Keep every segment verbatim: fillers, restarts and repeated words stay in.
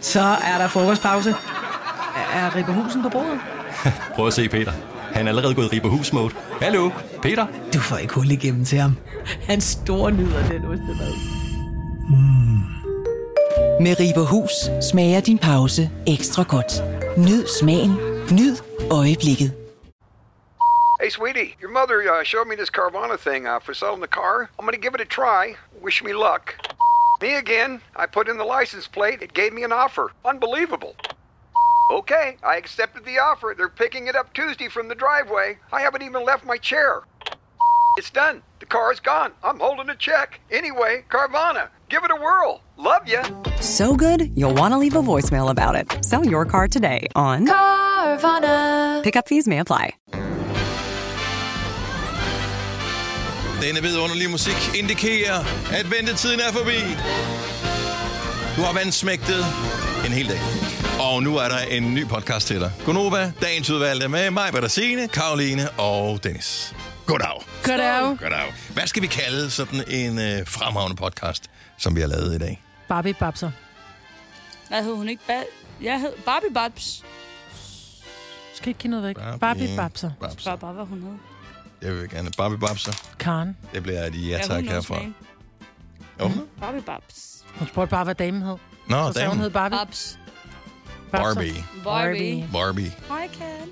Så er der frokostpause. Er Ribberhusen på bordet? Prøv at se Peter. Han er allerede gået i Ribberhus-mode. Hallo, Peter? Du får ikke hul igennem til ham. Han store nyder den ostemad. Mm. Med Ribberhus smager din pause ekstra godt. Nyd smagen. Nyd øjeblikket. Hey, sweetie, your mother uh, showed me this Carvana thing uh, for selling the car. I'm going to give it a try. Wish me luck. Me again. I put in the license plate. It gave me an offer. Unbelievable. Okay, I accepted the offer. They're picking it up Tuesday from the driveway. I haven't even left my chair. It's done. The car is gone. I'm holding a check. Anyway, Carvana, give it a whirl. Love ya. So good, you'll want to leave a voicemail about it. Sell your car today on Carvana. Pickup fees may apply. Denne vidunderlige musik indikerer, at ventetiden er forbi. Du har vandsmægtet en hel dag. Og nu er der en ny podcast til dig. Gonova, dagens udvalgte med mig, Bertine, Karoline og Dennis. Goddag. Goddag. Goddag. Hvad skal vi kalde sådan en øh, fremragende podcast, som vi har lavet i dag? Barbie Babser. Nej, hed hun ikke? Ba- jeg hed Barbie Babs. Skal ikke give noget væk? Barbie, Barbie Babser. Babser. Bare bare, hvad hun hed. Jeg vil gerne Barbie Babser. Karen. Det bliver et ja tak herfra. Jo. Mm. Barbie Babs. Hun spurgte bare, hvad damen hed. Nå, så sagde hun hed Barbie. Babs. Barbie. Barbie. Barbie. Hej, Kan.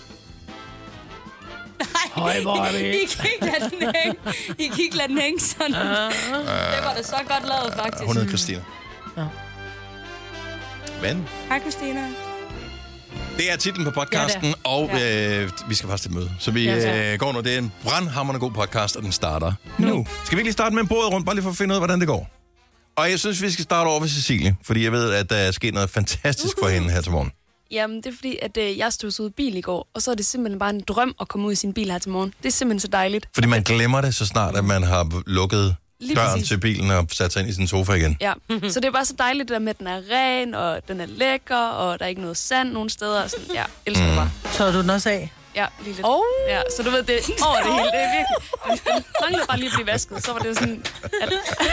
Hej, Barbie. I kan ikke lade den hænge. I kan ikke lade den hænge sådan. Uh, det var da så godt lavet, faktisk. Hun hed Christina. Ja. Men? Hej, Christina. Det er titlen på podcasten, ja, og ja. øh, vi skal faktisk til møde. Så vi ja, øh, går nu. Det er en brandhamrende god podcast, og den starter nu. nu. Skal vi ikke lige starte med en bordet rundt, bare lige for at finde ud af, hvordan det går? Og jeg synes, vi skal starte over ved Cecilie, fordi jeg ved, at der er sket noget fantastisk for hende her til morgen. Jamen, det er fordi, at øh, jeg stod ud i bil i går, og så er det simpelthen bare en drøm at komme ud i sin bil her til morgen. Det er simpelthen så dejligt. Fordi man glemmer det, så snart at man har lukket Lige døren præcis. til bilen og sat sig ind i sin sofa igen. Ja, så det er bare så dejligt, det der med, at den er ren, og den er lækker, og der er ikke noget sand nogen steder. Sådan, ja, elsker mm. bare. Så du den også af? Ja, lige lidt. Oh. Ja, så du ved, det er over det hele. Det er virkelig... Den manglede bare lige at blive vasket, så var det jo sådan... At...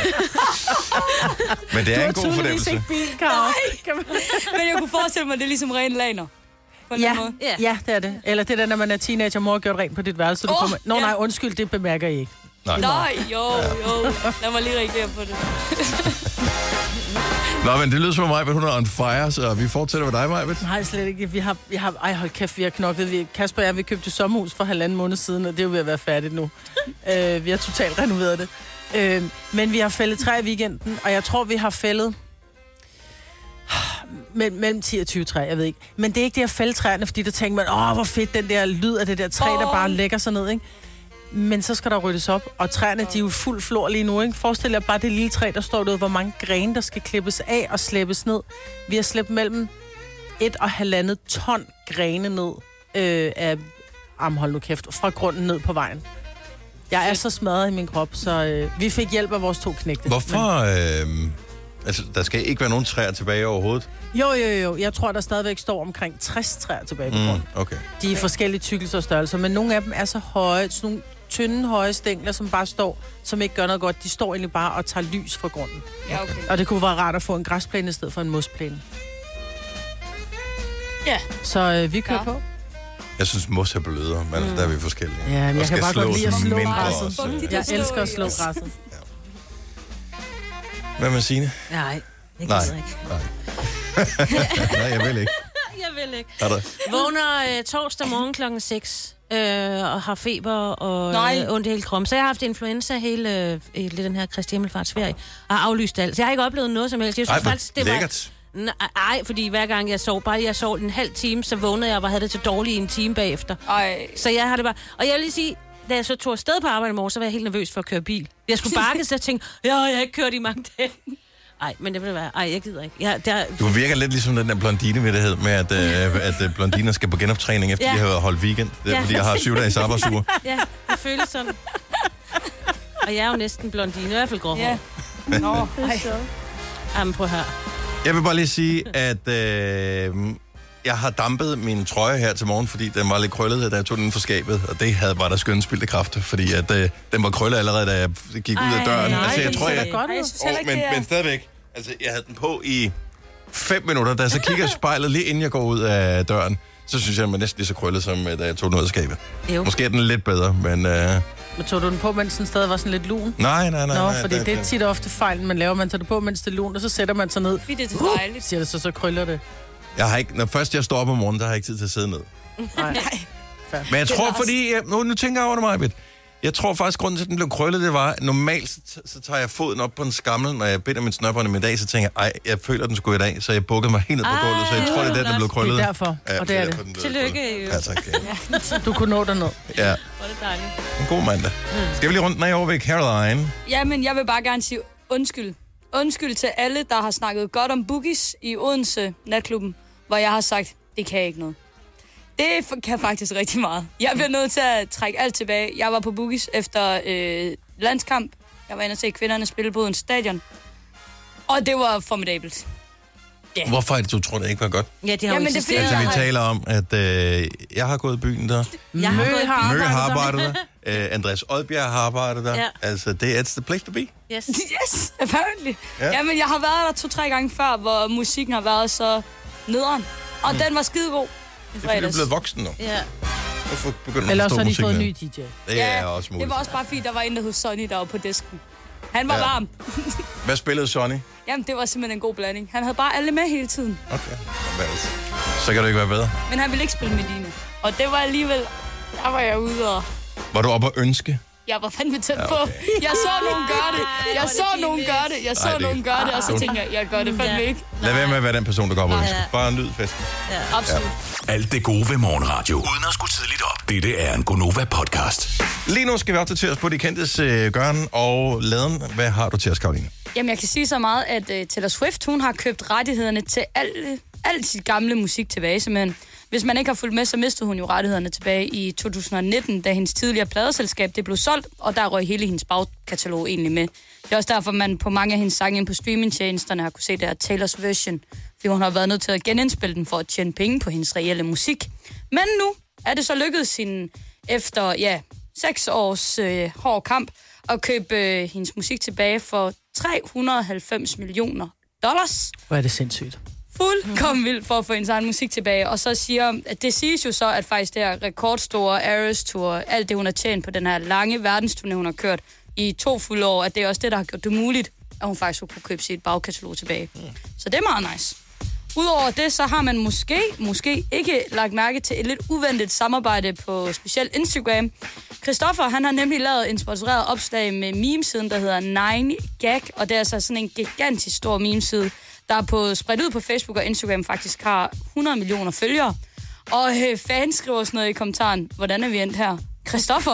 Men det er en god fornemmelse. Ikke bil, Karo. Men jeg kunne forestille mig, at det er ligesom ren laner. Ja, ja, det er det. Eller det der, når man er teenager, mor har gjort rent på dit værelse. Du Oh, kommer... Nå ja. nej, undskyld, det bemærker I ikke. Nej. Nej, jo, jo. Lad mig lige reagere på det. Nå, men det lyder som mig, at hun er on fire, så vi fortsætter med dig, Majbet. Nej, slet ikke. Vi har, vi har, ej, hold kæft, vi har knoklet. Vi, Kasper og jeg, vi købte sommerhus for halvanden måned siden, og det er jo ved at være færdigt nu. øh, vi har totalt renoveret det. Øh, men vi har fældet træ i weekenden, og jeg tror, vi har fældet mellem ti og tyve træ, jeg ved ikke. Men det er ikke det at fælde træerne, fordi der tænker man, åh, hvor fedt den der lyd af det der træ, oh. der bare lægger sig ned, ikke? Men så skal der ryddes op, og træerne, de er jo fuld flor lige nu, ikke? Forestil jer bare det lille træ, der står derude, hvor mange grene, der skal klippes af og slæbes ned. Vi har slæbt mellem et og halvandet ton grene ned øh, af, am, hold nu kæft, fra grunden ned på vejen. Jeg er så smadret i min krop, så øh, vi fik hjælp af vores to knægte. Hvorfor? Men... Øh, altså, der skal ikke være nogen træer tilbage overhovedet? Jo, jo, jo. Jeg tror, der stadigvæk står omkring tres træer tilbage på grunden. Mm, okay. De er forskellige tykkelser og størrelser, men nogle af dem er så høje, sådan nogle tynde, høje stængler, som bare står, som ikke gør noget godt. De står egentlig bare og tager lys fra grunden. Ja, okay. Og det kunne være rart at få en græsplæne i stedet for en mosplæne. Ja. Så øh, vi kører ja. på. Jeg synes, mos er blødere, men mm. der er vi forskellige. Ja, men jeg kan bare godt lide at slå græsset. Også. Jeg elsker at slå græsset. Ja. Hvad med Signe? Nej, jeg Nej. gider ikke. Nej. Nej, jeg vil ikke. Jeg vil ikke. Er der? Vågner øh, torsdag morgen klokken seks øh, og har feber og øh, ondt i hele kroppen. Så jeg har haft influenza hele, øh, hele den her Kristi Himmelfartsferie og har aflyst alt. Så jeg har ikke oplevet noget som helst. Jeg synes Ej, faktisk, det var... lækkert. Nej, fordi hver gang jeg sov, bare jeg sov en halv time, så vågnede jeg og havde det til dårligt i en time bagefter. Ej. Så jeg har det bare... Og jeg vil lige sige, da jeg så tog afsted på arbejde i morgen, så var jeg helt nervøs for at køre bil. Jeg skulle bakke, så jeg tænkte, ja, jeg har ikke kørt i mange dage. Ej, men det vil være... Ej, jeg gider ikke. Jeg, der... Du virker lidt ligesom den der blondine-vittighed med, at, øh, at øh, blondiner skal på genoptræning, efter ja. de har holdt weekend. Det er, ja. Fordi jeg har syv dages arbejdsuge. Ja, det føles sådan. Og jeg er jo næsten blondine, i hvert fald gråhår. Ja. Nå, ej. Jamen, prøv her. Jeg vil bare lige sige, at øh, jeg har dampet min trøje her til morgen, fordi den var lidt krøllet, da jeg tog den for skabet. Og det havde bare der skønne spildte kræfter, fordi at, øh, den var krøllet allerede, da jeg gik ej, ud af døren. Nej, altså, jeg det tror, jeg, godt oh, men, men stadigvæk. Altså, jeg havde den på i fem minutter, da jeg så kigger i spejlet lige inden jeg går ud af døren, så synes jeg, at man næsten lige så krøllet, som da jeg tog den ud af skabet. Jo. Måske er den lidt bedre, men... Uh... Men tog du den på, mens den stadig var sådan lidt lun? Nej, nej, nej. Nå, nej, fordi nej, det er tit ofte fejl, man laver. Man tager det på, mens det er lun, og så sætter man sig ned. Fordi det er Uh, dejligt. siger det så, så krøller det. Jeg har ikke... Når først jeg står op om morgenen, der har jeg ikke tid til at sidde ned. Nej. Men jeg tror, fordi... Jeg, nu, nu tænker jeg over det meget, Britt. Jeg tror faktisk, grunden til, at den blev krøllet, det var, normalt så, så tager jeg foden op på en skammel, når jeg binder min snørbånd i min dag, så tænker jeg, ej, jeg føler, den skulle i dag, så jeg bukkede mig helt ned på gulvet, så jeg tror, det er den, der blev krøllet. Det er derfor, ja, og det er det. derfor, Tillykke, jo. Ja, tak. Ja. Du kunne nå derned. Ja. Hvor er det dejligt. En god mandag. Skal vi lige rundt den af over ved Caroline? Jamen, jeg vil bare gerne sige undskyld. Undskyld til alle, der har snakket godt om boogies i Odense Natklubben, hvor jeg har sagt, det kan ikke noget. Det kan faktisk rigtig meget. Jeg bliver nødt til at trække alt tilbage. Jeg var på boogies efter øh, landskamp. Jeg var inde og se kvinderne spille på en stadion. Og det var formidabelt. Yeah. Hvorfor er det, du tror, det ikke var godt? Ja, de har Jamen, jo det er Altså, vi har... taler om, at øh, jeg har gået i byen der. Jeg har gået i Mø har arbejdet der. Øh, Andreas Oddbjerg har arbejdet der. Ja. Altså, det er the place to be. Yes. Yes, apparently. Ja. Ja. Jamen, jeg har været der to-tre gange før, hvor musikken har været så nederen. Og mm. den var skidegod. Det er fordi, du er blevet voksen nu. Ja. Hvorfor begynder du Eller at så forstå har de musikken? fået en ny her? D J. Det er også muligt. Det var også bare fordi, der var en, der hed Sonny, der var på disken. Han var Ja. ja. varm. Hvad spillede Sonny? Jamen, det var simpelthen en god blanding. Han havde bare alle med hele tiden. Okay. Altså. Så kan det ikke være bedre. Men han ville ikke spille Medina. Og det var alligevel... Der var jeg ude og... Var du oppe at ønske? Jeg var fandme tæt Ja, på. okay. Jeg så nogen gøre det. Jeg så nogen gøre det. Jeg så Ej, det- nogen gøre det, og så tænkte jeg, jeg gør det fandme ikke. Lad være med at være den person, der går op og Ja. ønsker. Bare nyd festen. Ja, absolut. Alt det gode ved morgenradio. Uden at skulle tidligt op. Dette er en Gonova-podcast. Lige nu skal vi opdatere os på de kendtes øh, gøren og laden. Hvad har du til os, Karoline? Jamen, jeg kan sige så meget, at uh, Taylor Swift, hun har købt rettighederne til alt, alt sit gamle musik tilbage, simpelthen. Hvis man ikke har fulgt med, så mistede hun jo rettighederne tilbage i to tusind nitten, da hendes tidligere pladeselskab det blev solgt, og der røg hele hendes bagkatalog egentlig med. Det er også derfor, man på mange af hendes sange ind på streamingtjenesterne har kunne se der Taylors version, fordi hun har været nødt til at genindspille den for at tjene penge på hendes reelle musik. Men nu er det så lykkedes hende efter, ja, seks års øh, hård kamp at købe øh, hendes musik tilbage for tre hundrede og halvfems millioner dollars. Hvor er det sindssygt. Fuldkommen vildt for at få hendes egen musik tilbage. Og så siger, at det siges jo så, at faktisk det her rekordstore Eras Tour, alt det hun har tjent på den her lange verdensturné, hun har kørt i to fulde år, at det er også det, der har gjort det muligt, at hun faktisk kunne købe sit bagkatalog tilbage. Mm. Så det er meget nice. Udover det, så har man måske, måske ikke lagt mærke til et lidt uventet samarbejde på specielt Instagram. Christoffer, han har nemlig lavet en sponsoreret opslag med memesiden, der hedder nine gag, og det er altså sådan en gigantisk stor memeside, der er på, spredt ud på Facebook og Instagram faktisk har hundrede millioner følgere. Og øh, fans skriver sådan noget i kommentaren, hvordan er vi endt her? Christoffer,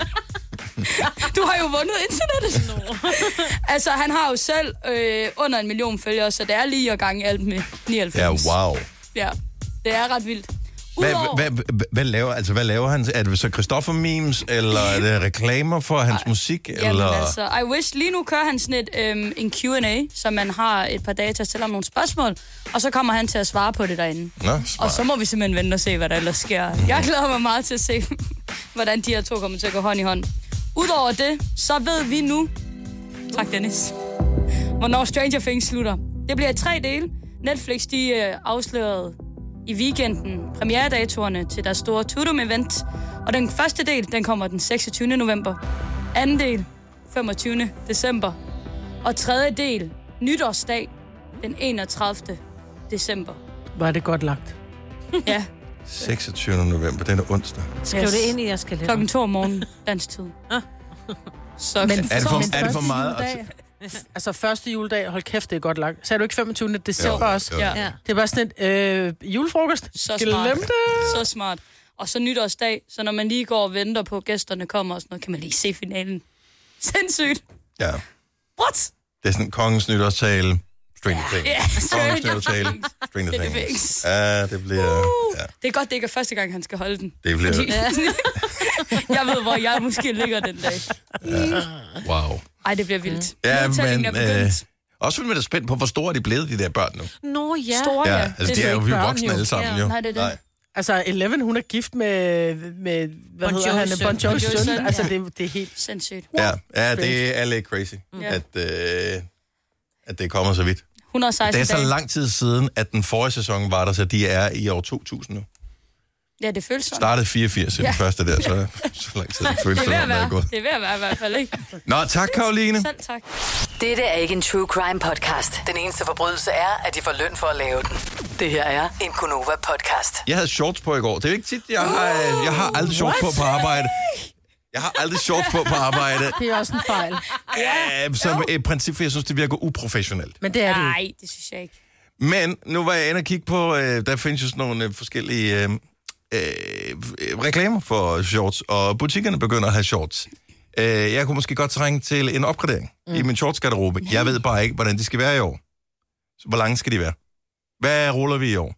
du har jo vundet internettet. Altså, han har jo selv øh, under en million følgere, så det er lige at gange alt med nioghalvfems. Ja, wow. Ja, det er ret vildt. Hvad, Udover... hvad, hvad, hvad, laver, altså, hvad laver han? Er det så Christoffer-memes, eller er det reklamer for hans Ej, musik? Jamen eller? altså, I wish, lige nu kører han sådan et, øhm, en Q and A, så man har et par dage til at stille om nogle spørgsmål, og så kommer han til at svare på det derinde. Nå, og så må vi simpelthen vente og se, hvad der ellers sker. Jeg glæder mig meget til at se, hvordan de her to kommer til at gå hånd i hånd. Udover det, så ved vi nu, tak Dennis, hvornår Stranger Things slutter. Det bliver i tre dele. Netflix, de øh, afslørede i weekenden premieredatoerne til deres store Tudum-event. Og den første del, den kommer den seksogtyvende november. Anden del, femogtyvende december. Og tredje del, nytårsdag, den enogtredivte december. Hvor er det godt lagt. Ja. seksogtyvende november, den er onsdag. Skriv yes. det ind i jeres kalender. Klokken to om morgenen, dansk tid. Ah. Så Men, er, det for, er det for meget? Juledag, altså første juledag, hold kæft, det er godt lagt. Sagde du ikke femogtyvende december jo, også? Jo. Ja. Det er bare sådan et øh, julefrokost. Så Glem smart. det. Så smart. Og så nytårsdag, så når man lige går og venter på, at gæsterne kommer og sådan noget, kan man lige se finalen. Sindssygt. Ja. What? Det er sådan kongens nytårstale. Stranger Things. Ja, Kongens Stranger nytårstale. Things. Stranger Det er Things. Things. Ja, det bliver... Uh, Ja. Det er godt, det ikke er første gang, han skal holde den. Det bliver... Fordi, jeg ved, hvor jeg måske ligger den dag. Ja. Wow. Ej, det bliver vildt. Ja, Udtællingen men... er begyndt. Øh, også fordi man er spændt på, hvor store er de blevet, de der børn nu. Nå ja. Store, Ja, ja. altså de er jo vi er voksne alle sammen, jo. Nej, det er det. Nej. Altså, Eleven, hun er gift med, med hvad Bon hedder han, Jovi's Bon søn. Jovi's Bon Jovi's søn. søn, Altså, ja. det, det er helt... Sindssygt. Ja, ja, det er lidt crazy, Ja. at, øh, at det kommer så vidt. hundrede og seksten Det er så dage. lang tid siden, at den forrige sæson var der, så de er i år to tusind nu. Ja, det føles sådan. Startede fireogfirs i Ja. den første der, så, så lang tid det føles Det er ved at som, være. er gået. Det er ved at være i hvert fald, ikke? Nå, tak Karoline. Selv tak. Dette er ikke en true crime podcast. Den eneste forbrydelse er, at de får løn for at lave den. Det her er en Gonova podcast. Jeg havde shorts på i går. Det er jo ikke tit, jeg har, jeg har aldrig shorts på på arbejde. Jeg har aldrig shorts på på arbejde. Det er også en fejl. Ja, som et princip, for jeg synes, det virker uprofessionelt. Men det er det jo. Nej, det synes jeg ikke. Men nu var jeg inde og kigge på, øh, der findes jo sådan nogle øh, forskellige øh, øh, reklamer for shorts, og butikkerne begynder at have shorts. Øh, jeg kunne måske godt trænge til en opgradering mm. i min shortsgarderobe. Jeg ved bare ikke, hvordan de skal være i år. Så hvor lange skal de være? Hvad ruller vi i år?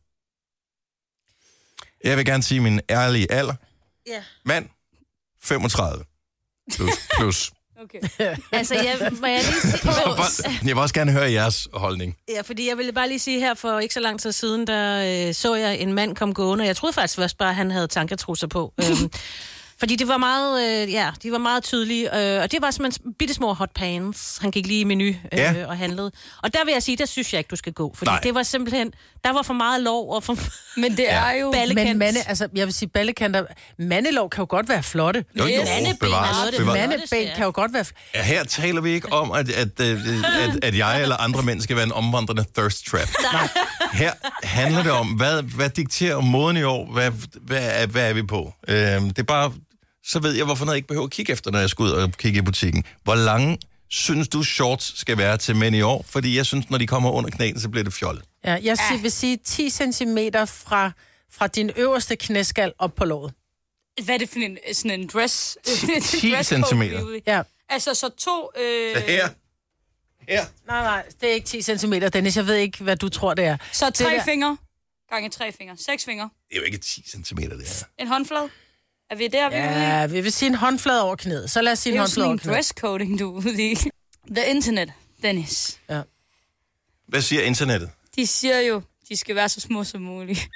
Jeg vil gerne sige min ærlige alder. Ja. Mand, femogtredive. Plus. plus. Okay. Altså, jeg, må jeg lige sige... Jeg vil også gerne høre jeres holdning. Ja, fordi jeg ville bare lige sige her, for ikke så lang tid siden, der øh, så jeg en mand komme gående, og jeg troede faktisk først bare, at han havde tanketrusser på. øhm, fordi det var meget, øh, ja, de var meget tydelige, øh, og det var simpelthen bitte små hot pants. Han gik lige i menu øh, Ja. og handlede. Og der vil jeg sige, der synes jeg ikke, du skal gå, fordi Nej. det var simpelthen, der var for meget lov og for Men det er jo... ballekant. Men mande, altså, jeg vil sige, ballekanter... Mandelov kan jo godt være flotte. Jo, jo, Mandeben bevares, er noget af det bevares. flotteste, Mandeben ja. kan jo godt være... Ja, her taler vi ikke om, at, at, at, at, at jeg eller andre mænd skal være en omvandrende thirst trap. Nej. Her handler det om, hvad, hvad dikterer moden i år? Hvad, hvad, er, hvad er vi på? Øhm, det er bare... Så ved jeg, hvorfor noget jeg ikke behøver at kigge efter, når jeg skal ud og kigge i butikken. Hvor lange synes du shorts skal være til mænd i år? Fordi jeg synes, når de kommer under knæene, så bliver det fjollet. Ja, jeg ja. vil sige ti centimeter fra, fra din øverste knæskal op på låret. Hvad er det for en, sådan en dress? ti centimeter. Ja. Altså, så to... Øh... Så her. Her. Nej, nej, det er ikke ti centimeter, Dennis. Jeg ved ikke, hvad du tror, det er. Så det tre der... fingre gange tre fingre. Seks fingre. Det er jo ikke ti centimeter, det her. En håndflade. Er vi der, vi er ude i? Ja, vi vil sige en håndflade over knæet. Så lad os sige Det en er jo sådan håndflade over en knæet. dresscoding, du er ude i. The internet, Dennis. Ja. Hvad siger internettet? De siger jo, de skal være så små som muligt.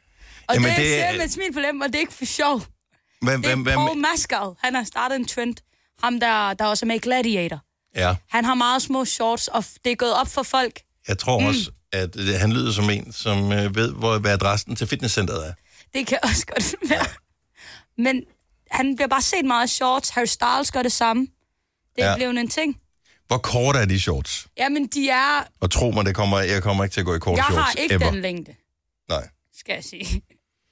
Og Jamen, det, det det- siger jeg med et smil på dem, og det er ikke for sjov. Hvad, Det er hvad, Paul hvad, Mascal. Han har startet en trend. Ham, der, der også er med i Gladiator. ja, Han har meget små shorts, og det er gået op for folk. jeg tror mm. også, at det, han lyder som en, som øh, ved, hvor, hvad adressen til fitnesscenteret er. Det kan også godt være. Men han bliver bare set meget i shorts. Harry Styles gør det samme. Det er Ja. ja. blevet en ting. Hvor kort er de shorts? Jamen, de er... Og tro mig, det kommer, jeg kommer ikke til at gå i korte Jeg shorts. har ikke ever. den længde, Nej. skal jeg sige.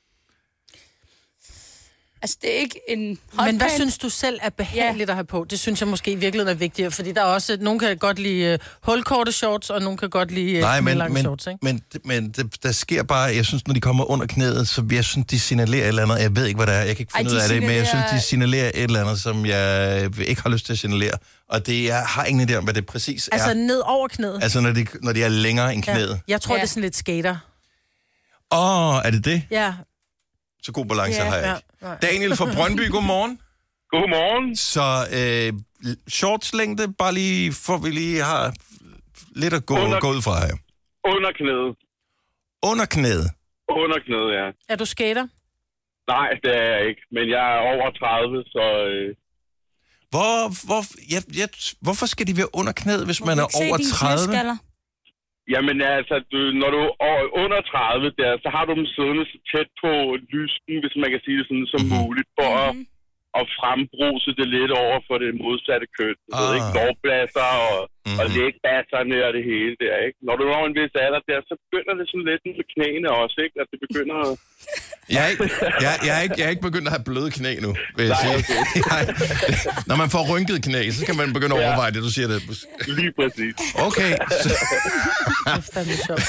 Altså, det er ikke en hot Men hvad pant. synes du selv er behageligt ja. at have på? Det synes jeg måske i virkeligheden er vigtigere, fordi der er også... Nogen kan godt lide uh, hulkorte shorts, og nogen kan godt lide uh, Nej, men, lange men, shorts, ikke? men, men det, der sker bare, jeg synes, når de kommer under knæet, så jeg synes, de signalerer et eller andet. Jeg ved ikke, hvad det er. Jeg kan ikke Ej, finde de ud af det, men jeg synes, signalerer- de signalerer et eller andet, som jeg ikke har lyst til at signalere. Og det jeg har ingen idé om, hvad det præcis Altså er. ned over knæet. Altså, når de, når de er længere end knæet. Ja. Jeg tror, Ja. det er sådan lidt skater. Åh, oh, er det det? Ja. Så god balance Ja, har jeg ja, ikke. nej. Daniel fra Brøndby, godmorgen. Godmorgen. Så øh, shortslængde, bare lige, for vi lige har lidt at gå, Under- gå ud fra her. Under knæet. Under knæet. Under knæet, ja. Er du skater? Nej, det er jeg ikke. Men jeg er over tredive, så... Øh... Hvor, hvor, jeg, jeg, hvorfor skal de være under knæet, hvis man Må er du ikke se over dine tredive? knæskaller? Jamen altså, du, når du er under tredive der, så har du dem siddende så tæt på lysken, hvis man kan sige det sådan, som Mhm. muligt, for at, at frembruse det lidt over for det modsatte køn. Du ved Ah. ikke, lårblasser og, Mhm. og lægbasserne og det hele der, ikke? Når du når en vis alder der, så begynder det sådan lidt med knæene også, ikke? At det begynder at... Jeg er, ikke, jeg, jeg, er ikke, jeg er ikke begyndt at have bløde knæ nu, vil jeg Nej, sige. okay. Jeg, når man får rynket knæ, så kan man begynde at Ja. overveje det, du siger det. Lige præcis. Okay. Så, Det er fandme sjovt.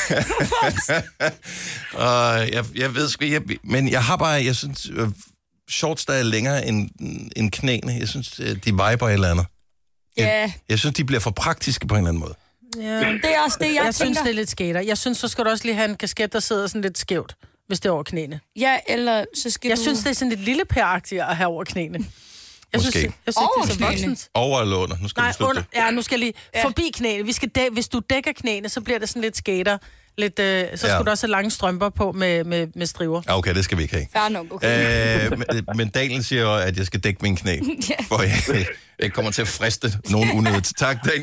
uh, jeg, jeg ved sgu, jeg, men jeg har bare, jeg synes, øh, shorts, der er længere end, end knæene, jeg synes, øh, de viber et eller andet. Ja, Jeg synes, de bliver for praktiske på en eller anden måde. Ja. det er også det, jeg, Jeg jeg synes, tænker. det er lidt skater. Jeg synes, så skal du også lige have en kasket, der sidder sådan lidt skævt, hvis det er over knæene. Ja, eller så skal Jeg du... synes, det er sådan lidt lille pæragtigt at have over knæene. Jeg Måske. synes, jeg synes Over det er så knæene? voksent. Over eller under? Nu skal Nej, du slutte under, det. ja, nu skal jeg lige Ja. forbi knæene. Vi skal dæ- hvis du dækker knæene, så bliver det sådan lidt skater. Lidt, øh, så Ja. skulle du også have lange strømper på med, med, med striver. Ja, okay, det skal vi ikke have. Fair nok, okay. Øh, men, men Daniel siger jo, at jeg skal dække min knæ, Ja. for jeg, jeg kommer til at friste nogen unødigt. Tak, Daniel.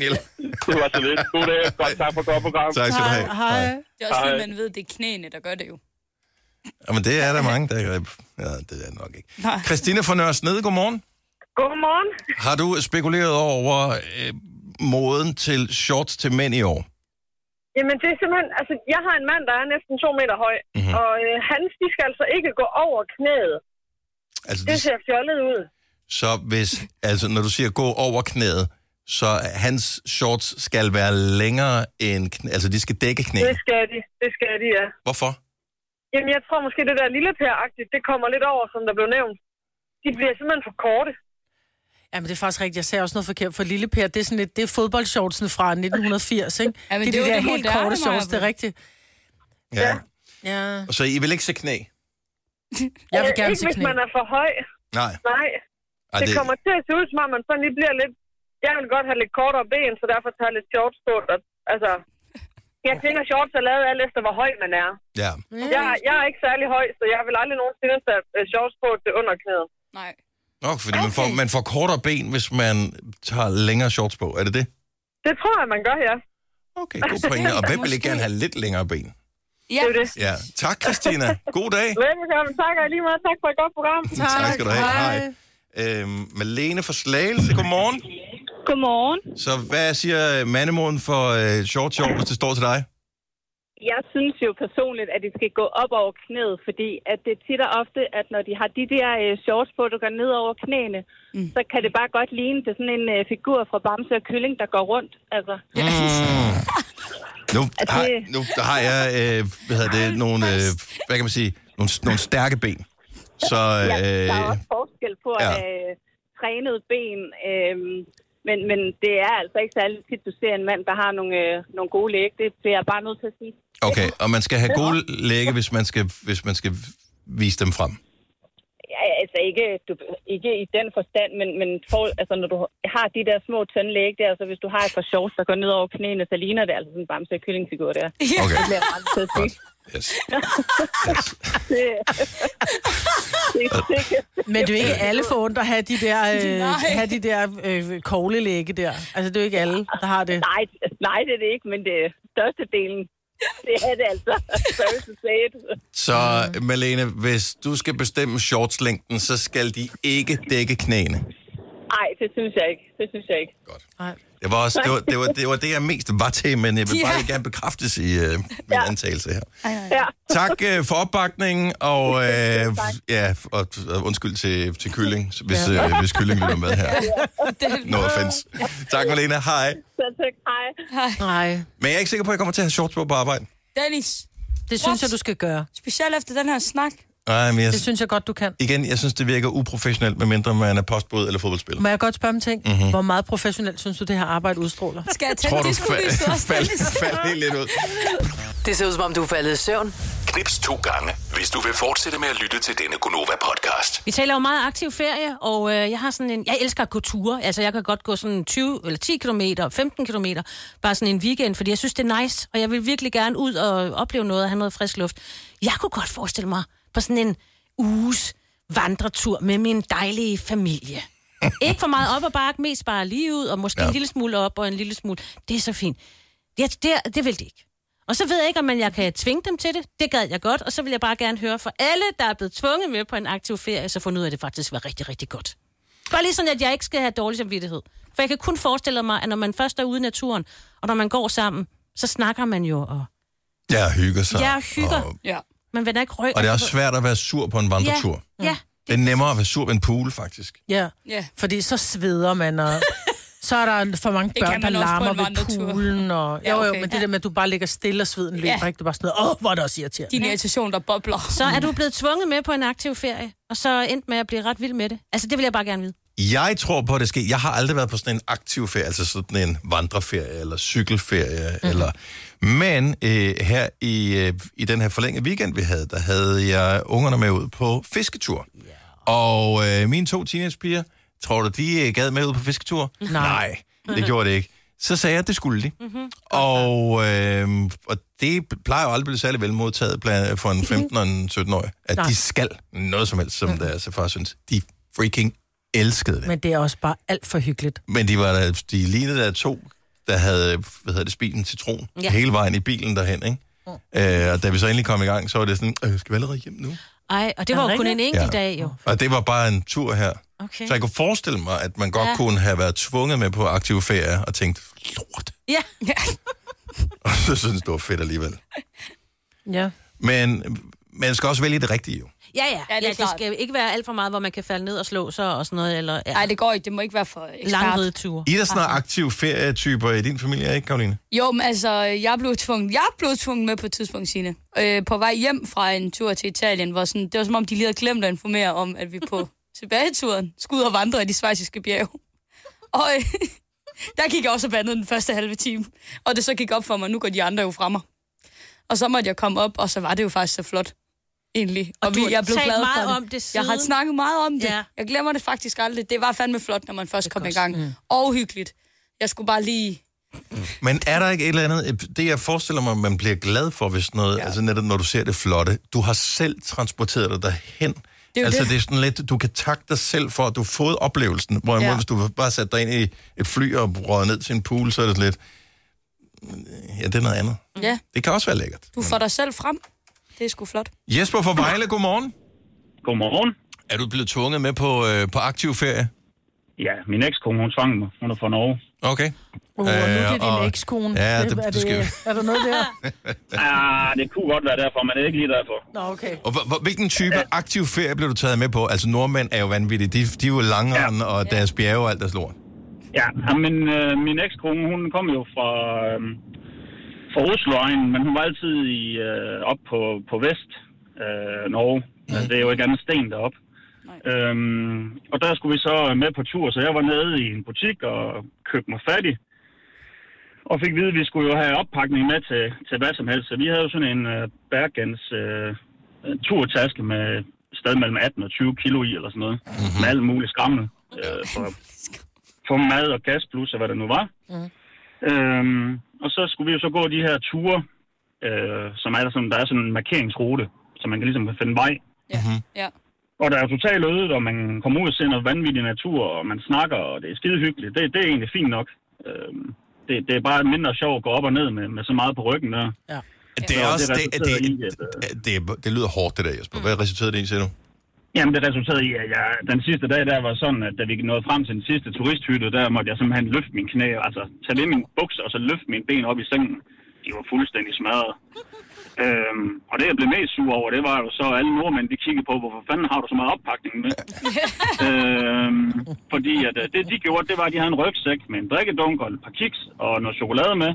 Det var så lidt. God dag. Godt, tak for godt program. Tak skal du have. Hej. Det er også fordi, man ved, det er knæene, der gør det jo. Jamen, det er der mange, der... Ja, det er nok ikke. Nej. Christina fra Nørre Snede, godmorgen. Godmorgen. Har du spekuleret over øh, moden til shorts til mænd i år? Jamen, det er simpelthen... Altså, jeg har en mand, der er næsten to meter høj, mm-hmm. og øh, hans, de skal altså ikke gå over knæet. Altså, det ser fjollet ud. Så hvis... Altså, når du siger gå over knæet, så hans shorts skal være længere end... Knæ, altså, de skal dække knæet. Det skal de. Det skal de, ja. Hvorfor? Jamen, jeg tror måske, det der lille pær-agtigt, det kommer lidt over, som der blev nævnt. De bliver simpelthen for korte. Ja, men det er faktisk rigtigt. Jeg ser også noget forkert for lille Per. Det er sådan et, det er fodboldshortsen fra nitten firs, ikke? Ja, men det er det de er der det helt moderne, korte shorts, det er Maja. rigtigt. Ja. Ja. Og så I vil ikke se knæ? Jeg vil Øh, gerne ikke se hvis knæ. man er for høj. Nej. Nej. Ej, Det det- kommer til at se ud, som om man sådan lige bliver lidt... Jeg vil godt have lidt kortere ben, så derfor tager jeg lidt shorts på. Og, altså, jeg tænker, shorts er lavet alt efter, hvor høj man er. Ja. Jeg, jeg er ikke særlig høj, så jeg vil aldrig nogensinde tage øh, shorts på til under knæet. Nej. Nå, fordi okay. man, får, man får kortere ben, hvis man tager længere shorts på. Er det det? Det tror jeg, man gør, ja. Okay, god pointe. Og hvem vil ikke gerne have lidt længere ben? Ja. Det er det. Ja. Tak, Christina. God dag. Velbekomme. Tak, og i lige meget. Tak for et godt program. Tak skal du have. Hej. Øhm, Malene fra Slagelse, godmorgen. Godmorgen. Så hvad siger mandemoden for øh, short short, hvis det står til dig? Jeg synes jo personligt, at det skal gå op over knæet, fordi at det tit og ofte, at når de har de der øh, shorts på, der går ned over knæene, mm. så kan det bare godt ligne til sådan en øh, figur fra Bamse og Kylling, der går rundt. Altså. Mm. Nu, har, nu har jeg øh, hvad hedder det, nogle, øh, hvad kan man sige, nogle, nogle stærke ben. Så, øh, ja, der er også forskel på at ja. have øh, trænet ben, øh, men, men det er altså ikke særlig tit, du ser en mand, der har nogle, øh, nogle gode læg. Det er jeg bare nødt til at sige. Okay, og man skal have gode lægge, hvis man skal, hvis man skal vise dem frem. Ja, altså ikke, du, ikke i den forstand, men, men for, altså, når du har de der små tynde læg der, så hvis du har et par shorts, der går ned over knæene, så ligner det altså sådan en Bamse og Kyllingfigur der. Okay. Det bliver ret til at sige. Yes. det, det, det, Men det er jo ikke alle forundt at have de der, øh, Nej. have de der øh, koglelægge der. Altså, det er jo ikke alle, der har det. nej, nej, det er det ikke, men det er størstedelen. Det er det altså. Sorry to say it. Så Malene, hvis du skal bestemme shortslængden, så skal de ikke dække knæene. Nej, det synes jeg ikke. Det synes jeg ikke. Godt. Det var, også, det, var, det, var, det var det, jeg mest var til, men jeg vil bare gerne bekræftes i uh, min ja. antagelse her. Ja. Tak uh, for opbakningen, og, uh, ja, og, og undskyld til, til Kylling, hvis, uh, hvis Kylling lytter med her. No offense. Tak, Malene. Hej. Hej. Nej. Men jeg er ikke sikker på, at jeg kommer til at have shorts på på arbejde. Dennis. Det synes jeg, du skal gøre. Specielt efter den her snak. Nej, men jeg, Det synes jeg godt, du kan. igen, jeg synes, det virker uprofessionelt, medmindre man er postbud eller fodboldspiller. Må jeg godt spørge om ting? Mhm. Mm-hmm. Hvor meget professionelt synes du, det her arbejde udstråler? Skal jeg Tror du, fald, fald, fald helt lidt ud? Det ser ud som om, du er faldet i søvn. Knips to gange, hvis du vil fortsætte med at lytte til denne Gonova-podcast. Vi taler jo meget aktiv ferie, og øh, jeg har sådan en... Jeg elsker at gå ture. Altså, jeg kan godt gå sådan tyve eller ti kilometer, femten kilometer, bare sådan en weekend, fordi jeg synes, det er nice, og jeg vil virkelig gerne ud og opleve noget og have noget frisk luft. Jeg kunne godt forestille mig på sådan en uges vandretur med min dejlige familie. Ikke for meget op og bakke, mest bare lige ud, og måske ja. en lille smule op og en lille smule. Det er så fint. Det, det, det vil det ikke. Og så ved jeg ikke, om jeg kan tvinge dem til det. Det gad jeg godt, og så vil jeg bare gerne høre for alle, der er blevet tvunget med på en aktiv ferie, så fundet ud af, at det faktisk var rigtig, rigtig godt. Bare lige sådan, at jeg ikke skal have dårlig samvittighed. For jeg kan kun forestille mig, at når man først er ude i naturen, og når man går sammen, så snakker man jo og... Ja, hygger sig. Ja, hygger. Og, Ja. Man vender ikke røg. og det er også svært at være sur på en vandretur. Ja, ja. Det er nemmere at være sur ved en pool, faktisk. Ja, Ja. fordi så sveder man, og så er der for mange Det kan børn, der man også på larmer en ved vandretur. poolen. Og, Ja, jo, jo, okay. men det der med, at du bare ligger stille og sveden løber, Ja. ikke? Du er bare sådan noget, åh, hvor er det også irriterende. Din irritation, der bobler. Så er du blevet tvunget med på en aktiv ferie, og så endt med at blive ret vild med det. Altså, det vil jeg bare gerne vide. Jeg tror på, at det sker. Jeg har aldrig været på sådan en aktiv ferie, altså sådan en vandreferie eller cykelferie. Mm-hmm. Eller... Men øh, her i, øh, i den her forlængede weekend, vi havde, der havde jeg ungerne med ud på fisketur. Yeah. Og øh, mine to teenagepiger, tror du, de gad med ud på fisketur? Nej. Nej, det gjorde det ikke. Så sagde jeg, at det skulle de. Mm-hmm. Og, øh, og det plejer jo aldrig at blive særlig vel modtaget blandt- for en femten- og en sytten-årig, at Nej. de skal noget som helst, som mm. deres far synes. De freaking elskede det. Men det er også bare alt for hyggeligt. Men de var der, de lignede der to, der havde, hvad hedder det, spist en citron Ja. hele vejen i bilen derhen, ikke? Mm. Øh, og da vi så endelig kom i gang, så var det sådan, øh, skal vi allerede hjem nu? Ej, og det var jo kun en enkelt ja. dag, jo. Og det var bare en tur her. Okay. Så jeg kunne forestille mig, at man godt Ja. kunne have været tvunget med på aktiv ferie og tænkt, lort. Ja. ja. Og så synes det var fedt alligevel. Ja. Men man skal også vælge det rigtige, jo. Ja, ja. Ja, det er ja, det klart. skal ikke være alt for meget, hvor man kan falde ned og slå sig og sådan noget. Eller, ja. Nej, det går ikke. Det må ikke være for ekspert. Lang ridetur. I er der sådan nogle aktive ferietyper i din familie, ikke, Karoline? Jo, men altså, jeg blev tvunget, jeg blev tvunget med på et tidspunkt, Signe. Øh, på vej hjem fra en tur til Italien, hvor sådan, det var som om, de lige havde glemt at informere om, at vi på tilbageturen skulle ud og vandre i de schweiziske bjerge. Og øh, der gik jeg også og bandede den første halve time. Og det så gik op for mig, nu går de andre jo fra mig. Og så måtte jeg komme op, og så var det jo faktisk så flot. Egentlig. Og, Og vi, du har jeg blev talt glad meget for det. om det Jeg har siden. snakket meget om det. Ja. Jeg glemmer det faktisk aldrig. Det var fandme flot, når man først kom i gang. Mm. Og hyggeligt. Jeg skulle bare lige... Men er der ikke et eller andet, det jeg forestiller mig, man bliver glad for, hvis noget, ja. altså netop når du ser det flotte, du har selv transporteret dig derhen. Det er altså det. det er sådan lidt, du kan takke dig selv for, at du har fået oplevelsen, hvorimod ja. hvis du bare satte dig ind i et fly og røget ned til en pool, så er det sådan lidt, ja, det er noget andet. Ja. Det kan også være lækkert. Du får dig selv frem. Det er sgu flot. Jesper fra Vejle, godmorgen. Godmorgen. Er du blevet tvunget med på, øh, på aktiv ferie? Ja, min ekskone, hun tvang mig. Hun er fra Norge. Okay. Uh, og nu er det din og- ekskone. Ja, det, er, det, det, det skal vi. er der noget der? Ah, det kunne godt være derfor, men det er ikke lige derfor. Nå, okay. Og hvor- hvor- hvilken type ja. aktiv ferie blev du taget med på? Altså nordmænd er jo vanvittige. De, de er jo langeren, ja. og deres bjerge og alt deres lort. Ja, men øh, min ekskone, hun kom jo fra, øh, fra Oslo-egnen, men hun var altid i, øh, op på, på vest øh, Norge. Mm. Altså, det er jo ikke andet sten deroppe. Øhm, og der skulle vi så med på tur, så jeg var nede i en butik og købte mig fattig. Og fik at vide, at vi skulle jo have oppakning med til, til hvad som helst. Så vi havde jo sådan en uh, Bergens uh, turtaske med et sted mellem atten og tyve kilo i, eller sådan noget. Mm-hmm. Med alt muligt skrammel. Uh, for, for mad og gas plus, og hvad det nu var. Mm. Øhm, og så skulle vi jo så gå de her ture, uh, som er der, sådan, der er sådan en markeringsrute, så man kan ligesom finde vej. Ja. Mm-hmm. Ja. Og der er jo totalt øde, og man kommer ud og ser noget vanvittig natur, og man snakker, og det er skide hyggeligt. Det, det er egentlig fint nok. Øhm, det, det er bare mindre sjovt at gå op og ned med, med så meget på ryggen der. Ja. Det er Så også, det, det, resulterede det, i, at, øh, det, det, det lyder hårdt, det der, Jesper. Hvad resulterede det i, siger du? Jamen, det resulterede i, at jeg, den sidste dag, der var sådan, at da vi nåede frem til den sidste turisthytte, der måtte jeg simpelthen løfte mine knæ, altså tage ved mine bukser, og så løfte mine ben op i sengen. De var fuldstændig smadret. Øhm, og det, jeg blev mest sur over, det var jo så, alle nordmænd, de kiggede på, hvorfor fanden har du så meget oppakning med? øhm, fordi at, det, de gjorde, det var, at de havde en rygsæk med en drikkedunk og et par kiks og noget chokolade med.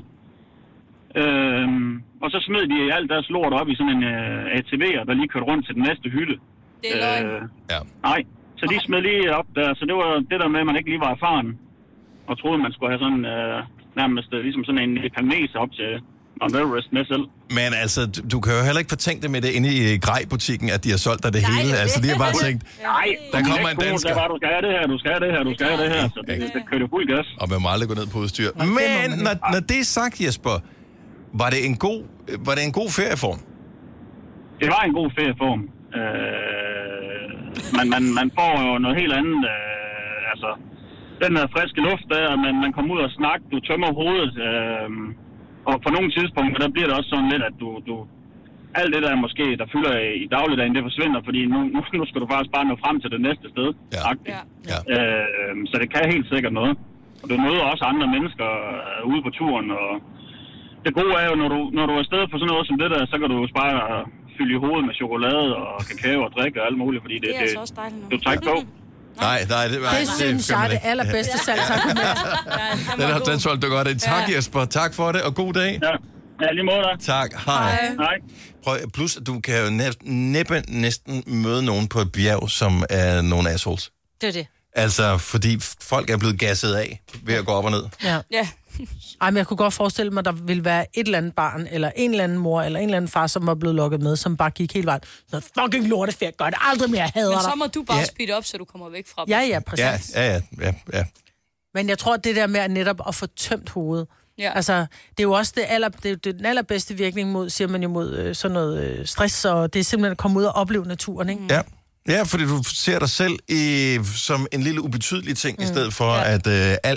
Øhm, og så smed de alt deres lort op i sådan en uh, A T V'er, der lige kørte rundt til den næste hytte. Det er løgn. Øh, ja. Nej, så de smed lige op der, så det var det der med, at man ikke lige var erfaren. Og troede, man skulle have sådan uh, nærmest uh, ligesom sådan en panese op til Mount Everest med selv. Men altså, du, du kan jo heller ikke fortænke det med det inde i Grej-butikken, at de har solgt dig det hele. Altså, de har bare tænkt, Nej, der kommer en dansker. Der var, du skal have det her, du skal have det her, du skal have det her. Så det, det kørte fuld gas. Og man må aldrig gå ned på udstyr. Men når, når det er sagt, Jesper, var det en god, var det en god ferieform? Det var en god ferieform. Øh, men man, man får jo noget helt andet. Øh, altså, den der friske luft der, men man kommer ud og snakker, du tømmer hovedet. Øh, og på nogle tidspunkter, der bliver det også sådan lidt, at du, du alt det der måske, der fylder i dagligdagen, det forsvinder, fordi nu, nu, nu skal du faktisk bare nå frem til det næste sted. Ja. Ja. Ja. Øh, så det kan helt sikkert noget. Og du møder også andre mennesker øh, ude på turen, og det gode er jo, når du, når du er afsted på sådan noget som det der, så kan du jo bare fylde i hovedet med chokolade og kakao og drikke og alt muligt, fordi det, Det er det, altså også dejligt nu. du tager ikke på. Nej, nej, det var Det synes jeg er det allerbedste salgsargument. Den, har- den solgte du godt ind. Tak, Jesper. Tak for det, og god dag. Ja, ja lige måde da. Tak, hej. Hej. Prøv, plus, du kan jo næ- næppe næsten møde nogen på et bjerg, som er nogle assholes. Det er det. Altså, fordi folk er blevet gasset af ved at gå op og ned. Ja. Ja. Ej, men jeg kunne godt forestille mig, at der ville være et eller andet barn, eller en eller anden mor, eller en eller anden far, som var blevet lukket med, som bare gik helt vejen. Så fucking lorteferie, gør det aldrig mere, jeg hader Men dig. så må du bare Ja. speede op, så du kommer væk fra dem. Ja, ja, præcis. Ja, ja, ja, ja, ja. Men jeg tror, det der med at netop at få tømt hovedet, Ja. altså, det er jo også det aller, det er, det er den allerbedste virkning mod, siger man jo, mod øh, sådan noget øh, stress, og det er simpelthen at komme ud og opleve naturen, ikke? Ja. Ja, fordi du ser dig selv i, som en lille ubetydelig ting, mm. i stedet for, ja. at øh, alt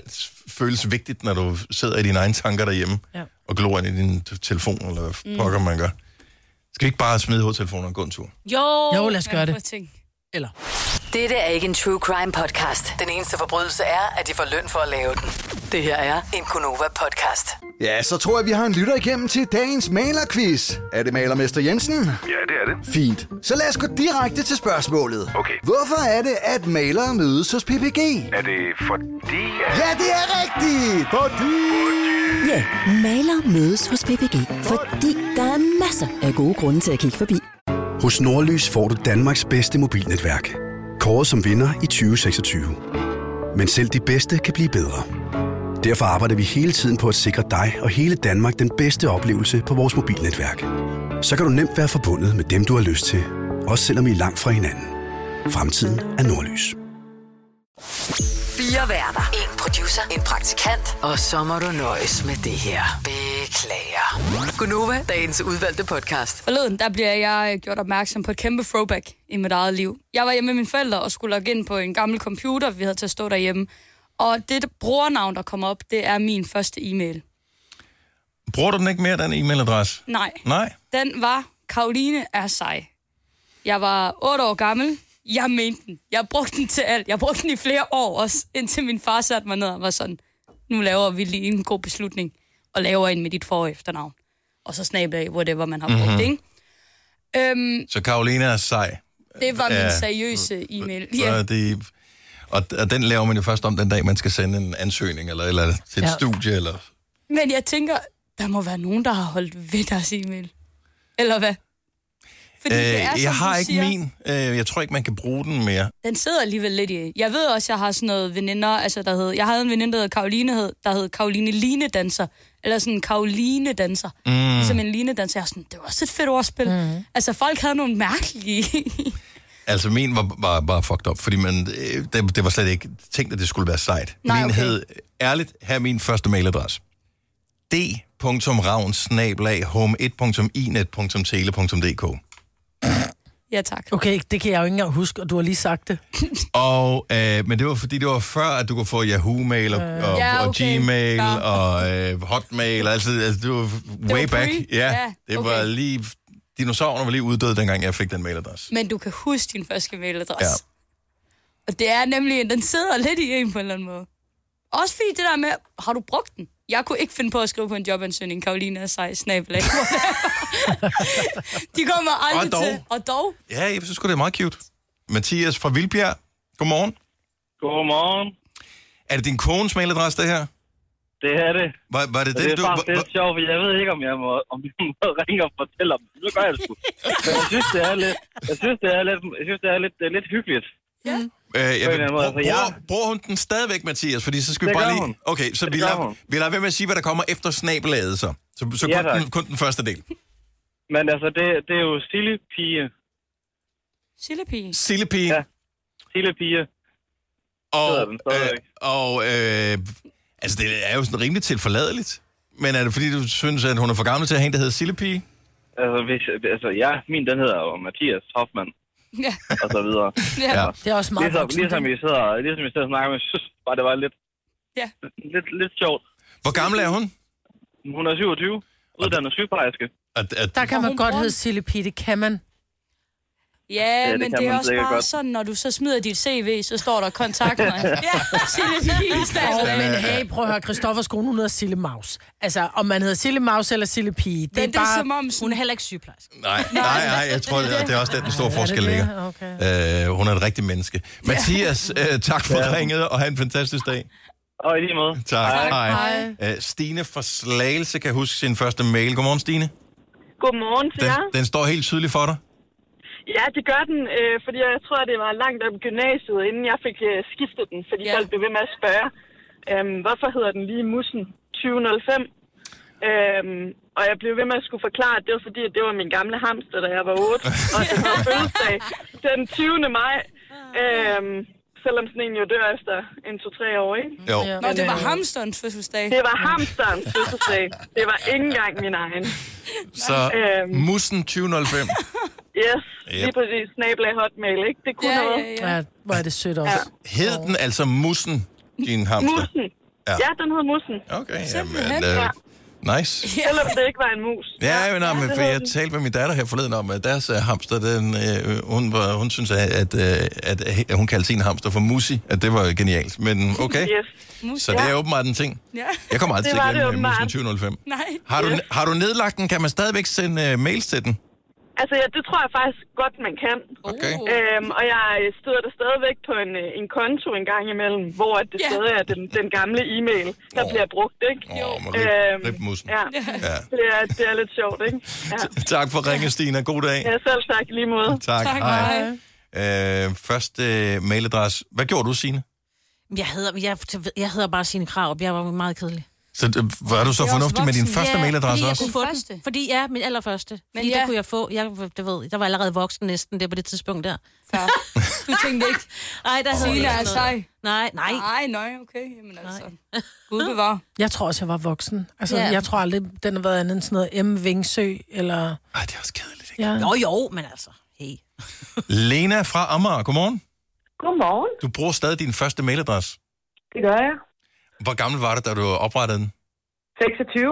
føles vigtigt, når du sidder i dine egne tanker derhjemme, ja. og glor ind i din telefon, eller hvad mm. pokker man gør. Skal vi ikke bare smide hovedtelefonen og gå en tur? Jo, jo lad os gøre det. Eller. Dette er ikke en true crime podcast. Den eneste forbrydelse er, at de får løn for at lave den. Det her er en Gonova podcast. Ja, så tror jeg, vi har en lytter igennem til dagens malerquiz. Er det malermester Jensen? Ja, det er det. Fint. Så lad os gå direkte til spørgsmålet. Okay. Hvorfor er det, at malere mødes hos P P G? Er det fordi... At... Ja, det er rigtigt! Fordi... Ja, malere mødes hos P P G, fordi der er masser af gode grunde til at kigge forbi. Hos Nordlys får du Danmarks bedste mobilnetværk. Kåret som vinder i tyve seksogtyve. Men selv de bedste kan blive bedre. Derfor arbejder vi hele tiden på at sikre dig og hele Danmark den bedste oplevelse på vores mobilnetværk. Så kan du nemt være forbundet med dem, du har lyst til. Også selvom I er langt fra hinanden. Fremtiden er Nordlys. Fire værter. En producer. En praktikant. Og så må du nøjes med det her. Beklager. Gonova, dagens udvalgte podcast. Forleden, der bliver jeg gjort opmærksom på et kæmpe throwback i mit eget liv. Jeg var hjemme med mine forældre og skulle logge ind på en gammel computer, vi havde til at stå derhjemme. Og det brugernavn, der kommer op, det er min første e-mail. Bruger du den ikke mere, den e-mailadresse? Nej. Nej? Den var Karoline er sej. Jeg var otte år gammel. Jeg mente den. Jeg brugte den til alt. Jeg brugte den i flere år også, indtil min far satte mig ned og var sådan, nu laver vi lige en god beslutning, og laver en med dit for- og efternavn. Og så snabler jeg, whatever man har brugt, mm-hmm. ikke? Øhm, så Karoline er sej? Det var min ja. seriøse e-mail. Ja. Det, og, og den laver man jo først om den dag, man skal sende en ansøgning, eller, eller til et ja. studie, eller... Men jeg tænker, der må være nogen, der har holdt ved deres e-mail. Eller hvad? Fordi øh, det er, jeg har ikke siger, min. Øh, jeg tror ikke, man kan bruge den mere. Den sidder alligevel lidt i. Jeg ved også, jeg har sådan noget veninder, altså der hed, jeg havde en veninde, der hed Karoline, der hed Karoline Linedanser, eller sådan en Karoline Danser. Mm. Ligesom en linedanser. Jeg var sådan, det var også et fedt ordspil. Mm. Altså folk havde nogle mærkelige... altså min var bare, bare fucked up, fordi man, det, det var slet ikke tænkt, at det skulle være sejt. Nej, min okay. hed, ærligt, her er min første mailadresse. d punktum ravn snabel-a home et punktum i net punktum tele punktum d k. Ja, tak. Okay, det kan jeg jo ikke engang huske, og du har lige sagt det. og, øh, men det var fordi, det var før, at du kunne få Yahoo-mail og, øh. og, ja, okay. og Gmail ja. og øh, Hotmail. Altså, altså, det var det way var back. pre? Ja, ja det okay. var lige... Dinosaurerne var lige uddøde, dengang jeg fik den mailadresse. Men du kan huske din første mailadresse. Ja. Og det er nemlig, den sidder lidt i en på en eller anden måde. Også fordi det der med, har du brugt den? Jeg kunne ikke finde på at skrive på en jobansøgning, Karoline er sej, snabelag. De kommer aldrig og til. Og dog. Ja, jeg synes det er meget cute. Mathias fra Vildbjerg, godmorgen. Godmorgen. Er det din kones mailadresse, det her? Det er det. Var, var det, det den, er du... faktisk lidt sjovt, for jeg ved ikke, om jeg må, om jeg må ringe og fortælle om det. Det gør jeg sgu. Men jeg synes, det er lidt, jeg synes, det er lidt, jeg synes, det er lidt, det er lidt hyggeligt. Ja. Øh, jeg vil, måde, bruger, jeg... bruger hun den stadigvæk, Mathias? Fordi så skal vi det bare lige... Hun. Okay, så vi lader, vi lader være med at sige, hvad der kommer efter snabelaget, så. Så, så ja, kun, den, kun den første del. Men altså, det, det er jo Sillepige. Sillepige? Sillepige. Ja, Sillepige. Og, øh, og øh, altså, det er jo sådan rimelig tilforladeligt. Men er det fordi, du synes, at hun er for gammel til at have en, der hedder Sillepige? Altså, hvis, altså, ja, min den hedder jo Mathias Hoffmann. Ja. Og så videre. Ja. Ja. Det er også meget ligesom, voksen. ligesom, vi sidder, ligesom vi sidder og snakker med, synes bare, det var lidt, ja. lidt, lidt sjovt. Hvor gammel er hun? Hun er syvogtyve. Uddannet sygeplejerske. At, at... Der kan man godt hedde Sillepige, det kan man. Ja, ja det men det er også bare godt. Sådan, når du så smider dit C V, så står der kontakt mig. Ja, Sillepige. Oh, men hey, prøv at høre, Christoffers kone, hun hedder Sille Maus. Altså, om man hedder Sille Maus eller Sillepige, det, det er bare... Det er som om... Hun er heller ikke sygeplejerske. Nej, nej, nej, jeg tror, det er, det er også der, den store forskel ligger. Okay. Uh, hun er et rigtigt menneske. Mathias, uh, tak for ja. ringet, og have en fantastisk dag. Og i lige måde. Tak, hej. hej. hej. Uh, Stine fra Slagelse kan huske sin første mail. Godmorgen, Stine. Godmorgen til den, jer. Den står helt tydeligt for dig. Ja, det gør den, øh, fordi jeg tror, det var langt op i gymnasiet, inden jeg fik øh, skiftet den, fordi ja. folk blev ved med at spørge, øhm, hvorfor hedder den lige Mussen tyve nul fem? Øhm, og jeg blev ved med at skulle forklare, at det var fordi, at det var min gamle hamster, da jeg var otte, og det var fødselsdag den tyvende maj. Øhm, selvom sådan en jo dør efter en to-tre år, ikke? Jo. Nå, det var hamsterens fødselsdag. Det var hamsterens fødselsdag. Det var ikke engang min egen. Så øhm, Mussen tyve nul fem. Yes, yep. Lige præcis. Snabelag hotmail, ikke? Det kunne ja, noget. Ja, ja. ja, hvor er det sødt også. Ja. Hed den altså Mussen, din hamster? Mussen. Ja. ja, den hed Mussen. Okay, jamen, øh, nice. Selvom det ikke var en mus. Ja, men, nej, Ja, men det for havde jeg den. talte med min datter her forleden om, at deres uh, hamster, den, uh, hun, var, hun synes, at, at, uh, at, at hun kaldte sin hamster for Musi, at det var genialt. Men okay, Yes. så det er åbenbart en ting. Ja. Jeg kommer altid Det var til det at glemme uh, åbenbart. Musen tyve nul fem. Nej. Har du, Yes. har du nedlagt den? Kan man stadigvæk sende uh, mails til den? Altså, ja, det tror jeg faktisk godt, man kan. Okay. Øhm, og jeg støder der stadigvæk på en, øh, en konto en gang imellem, hvor det yeah. stadig er den, den gamle e-mail, der oh. bliver brugt, ikke? Åh, oh, rip, øhm, rip musen. Ja, Ja. det er, det er lidt sjovt, ikke? Ja. Tak for ringe, Stina. God dag. Ja, selv tak i lige måde. Tak, hej. Øh, første uh, mailadresse. Hvad gjorde du, Signe? Jeg hedder, jeg, jeg hedder bare Signe Krarup. Jeg var meget kedelig. Så øh, var du så fornuftig med din første ja, mailadresse fordi også? Jeg kunne få den. Fordi ja, min allerførste. Men Fordi ja. der kunne jeg få, jeg, det ved, der var allerede voksen næsten der på det tidspunkt der. Ja. Du tænkte ikke, nej, der havde Signe jeg er ikke sej. noget. Nej, nej. Nej, nej, okay. Jamen altså, Gud bevar. Jeg tror også, jeg var voksen. Altså, Ja. jeg tror aldrig, den har været andet end sådan noget M. Vingsø, eller... Ej, det er også kedeligt, ikke? Ja. Nå jo, men altså, hey. Lena fra Amager, godmorgen. Godmorgen. Du bruger stadig din første mailadresse. Det gør jeg. Hvor gammel var det, da du oprettede den? seksogtyve.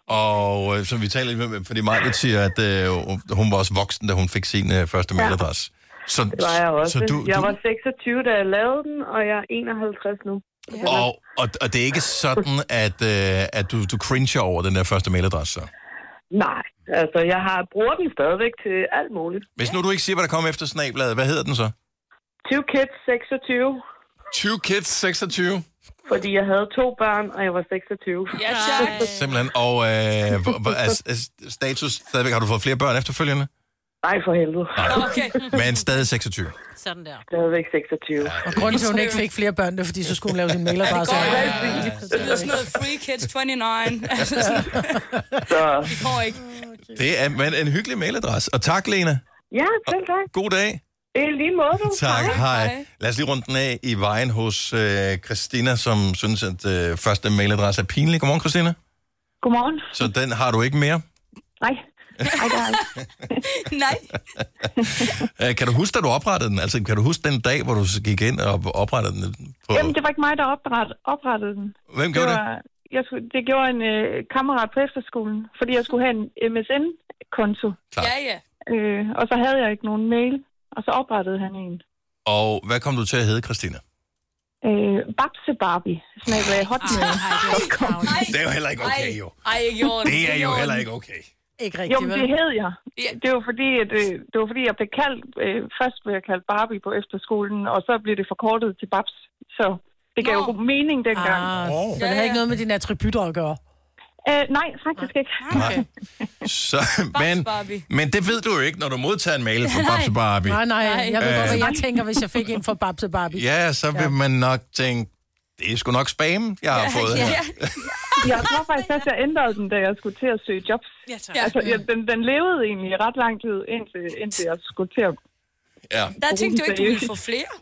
Og øh, som vi taler lidt med, fordi Maja siger, at øh, hun var også voksen, da hun fik sin øh, første Ja. mailadresse. Så, Det var jeg også. Så du, jeg du, var seksogtyve, da jeg lavede den, og jeg er enoghalvtreds nu. og, og, og det er ikke sådan, at, øh, at du, du cringer over den der første mailadresse, så? Nej, altså jeg har bruger den stadigvæk til alt muligt. Hvis nu du ikke siger, hvad der kommer efter snabladet, hvad hedder den så? tyve kids seksogtyve. tyve kids seksogtyve. Fordi jeg havde to børn, og jeg var seksogtyve. Ja, tak. Simpelthen. Og øh, hvor- hvor- er, er status stadigvæk, har du fået flere børn efterfølgende? Nej, for helvede. Okay. Men stadig seksogtyve. Sådan der. Stadigvæk seksogtyve. Og grunden til, at hun ikke fik flere børn, det er, fordi så skulle hun lave sin mailadresse. Det lyder sådan noget Free Kids fireogtyve. Altså sådan. Det går ikke. Det er men en hyggelig mailadresse. Og tak, Lena. Ja, selv tak. God dag. Det er lige måde, du. Tak, hej. Lad os lige runde den af i vejen hos øh, Christina, som synes, at øh, første mailadresse er pinlig. Godmorgen, Christina. Godmorgen. Så den har du ikke mere? Nej. Nej, det er ikke. Nej. Øh, kan du huske, da du oprettede den? Altså, kan du huske den dag, hvor du gik ind og oprettede den? På... Jamen, det var ikke mig, der oprettede, oprettede den. Hvem gjorde det? var, Jeg skulle, det gjorde en øh, kammerat på efterskolen, fordi jeg skulle have en M S N-konto. Ja, ja. Øh, og så havde jeg ikke nogen mail, og så oprettede han en. Og hvad kom du til at hedde, Christina? Øh, Babse Barbie, snakket af hotmail. Det er jo heller ikke okay, jo. Ej, jeg gjorde Det er jo heller ikke okay. Ikke Jo, rigtigt, men vel? det hed jeg. Det var fordi, at, øh, det var fordi jeg blev kaldt, øh, først blev jeg kaldt Barbie på efterskolen, og så blev det forkortet til Babs. Så det gav jo god mening dengang. Ah, så det har ikke noget med dine attributter at gøre? Øh, nej, faktisk ikke. Nej. Så, men, men det ved du jo ikke, når du modtager en mail fra Babse Barbie. Nej, nej, jeg ved godt, hvad Øh, jeg tænker, hvis jeg fik en fra Babse Barbie. Ja, så vil man nok tænke, det er sgu nok spam, jeg har fået her. Jeg tror faktisk også, jeg ændrede den, da jeg skulle til at søge jobs. Ja, tak. Altså, jeg, den, den levede egentlig ret lang tid, indtil, indtil jeg skulle til at... Ja. Der tænkte du ikke, du ville få flere?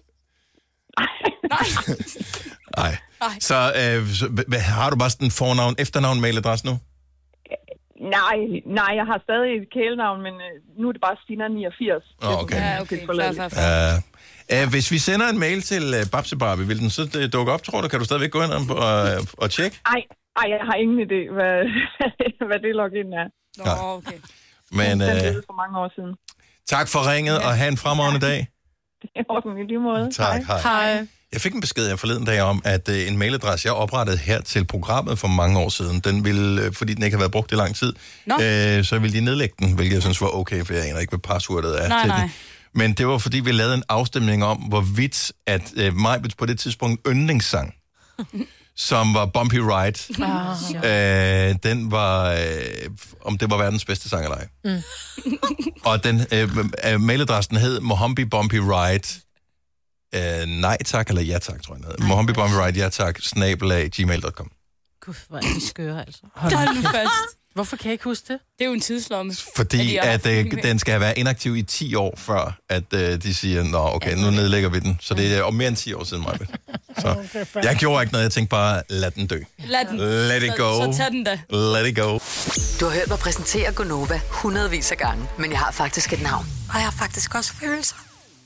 Nej. Så, øh, så hvad, har du bare sådan en fornavn, efternavn, mailadresse nu? Nej, nej, jeg har stadig et kælenavn, men øh, nu er det bare Stina niogfirs. Åh, okay. Ja, okay. Fair, fair, Uh, uh, hvis vi sender en mail til uh, Babse Barbie, vil den så uh, dukke op, tror du? Kan du stadigvæk gå ind og, og, og tjekke? Ej, ej, jeg har ingen idé, hvad, hvad det login er. Nå, okay. Men Den uh, levede for mange år siden. tak for ringet, og have en fremragende dag. Det er orden i lige måde. Tak, hej. Hej. Jeg fik en besked her forleden dag om, at uh, en mailadresse, jeg oprettede her til programmet for mange år siden, den ville, uh, fordi den ikke har været brugt i lang tid, uh, så ville de nedlægge den, hvilket jeg synes var okay, for jeg aner ikke, hvad passwordet er Nej, til nej. den. Men det var, fordi vi lavede en afstemning om, hvorvidt at uh, Majbets på det tidspunkt yndlingssang, som var Bumpy Ride, Ah, uh, den var, uh, om det var verdens bedste sang eller ej. Mm. Og den uh, uh, mailadressen hed Mohambi Bumpy Ride, uh, nej tak, eller ja tak, tror jeg den hed. Mohambi Bumpy Ride, ja tak, snabelag gmail punktum com. Gud, hvor er de skøre, altså. Hold nu fast. Hvorfor kan jeg ikke huske det? Det er jo en tidslomme. Fordi at uh, den skal være inaktiv i ti år, før at uh, de siger, nå okay, nu nedlægger vi den. Så det er om mere end ti år siden, Majbet. Så jeg gjorde ikke noget, jeg tænkte bare, lad den dø. Lad den. Let it go. Så, så tag den da. Let it go. Du har hørt mig præsentere Gonova hundredvis af gange, men jeg har faktisk et navn. Og jeg har faktisk også følelser.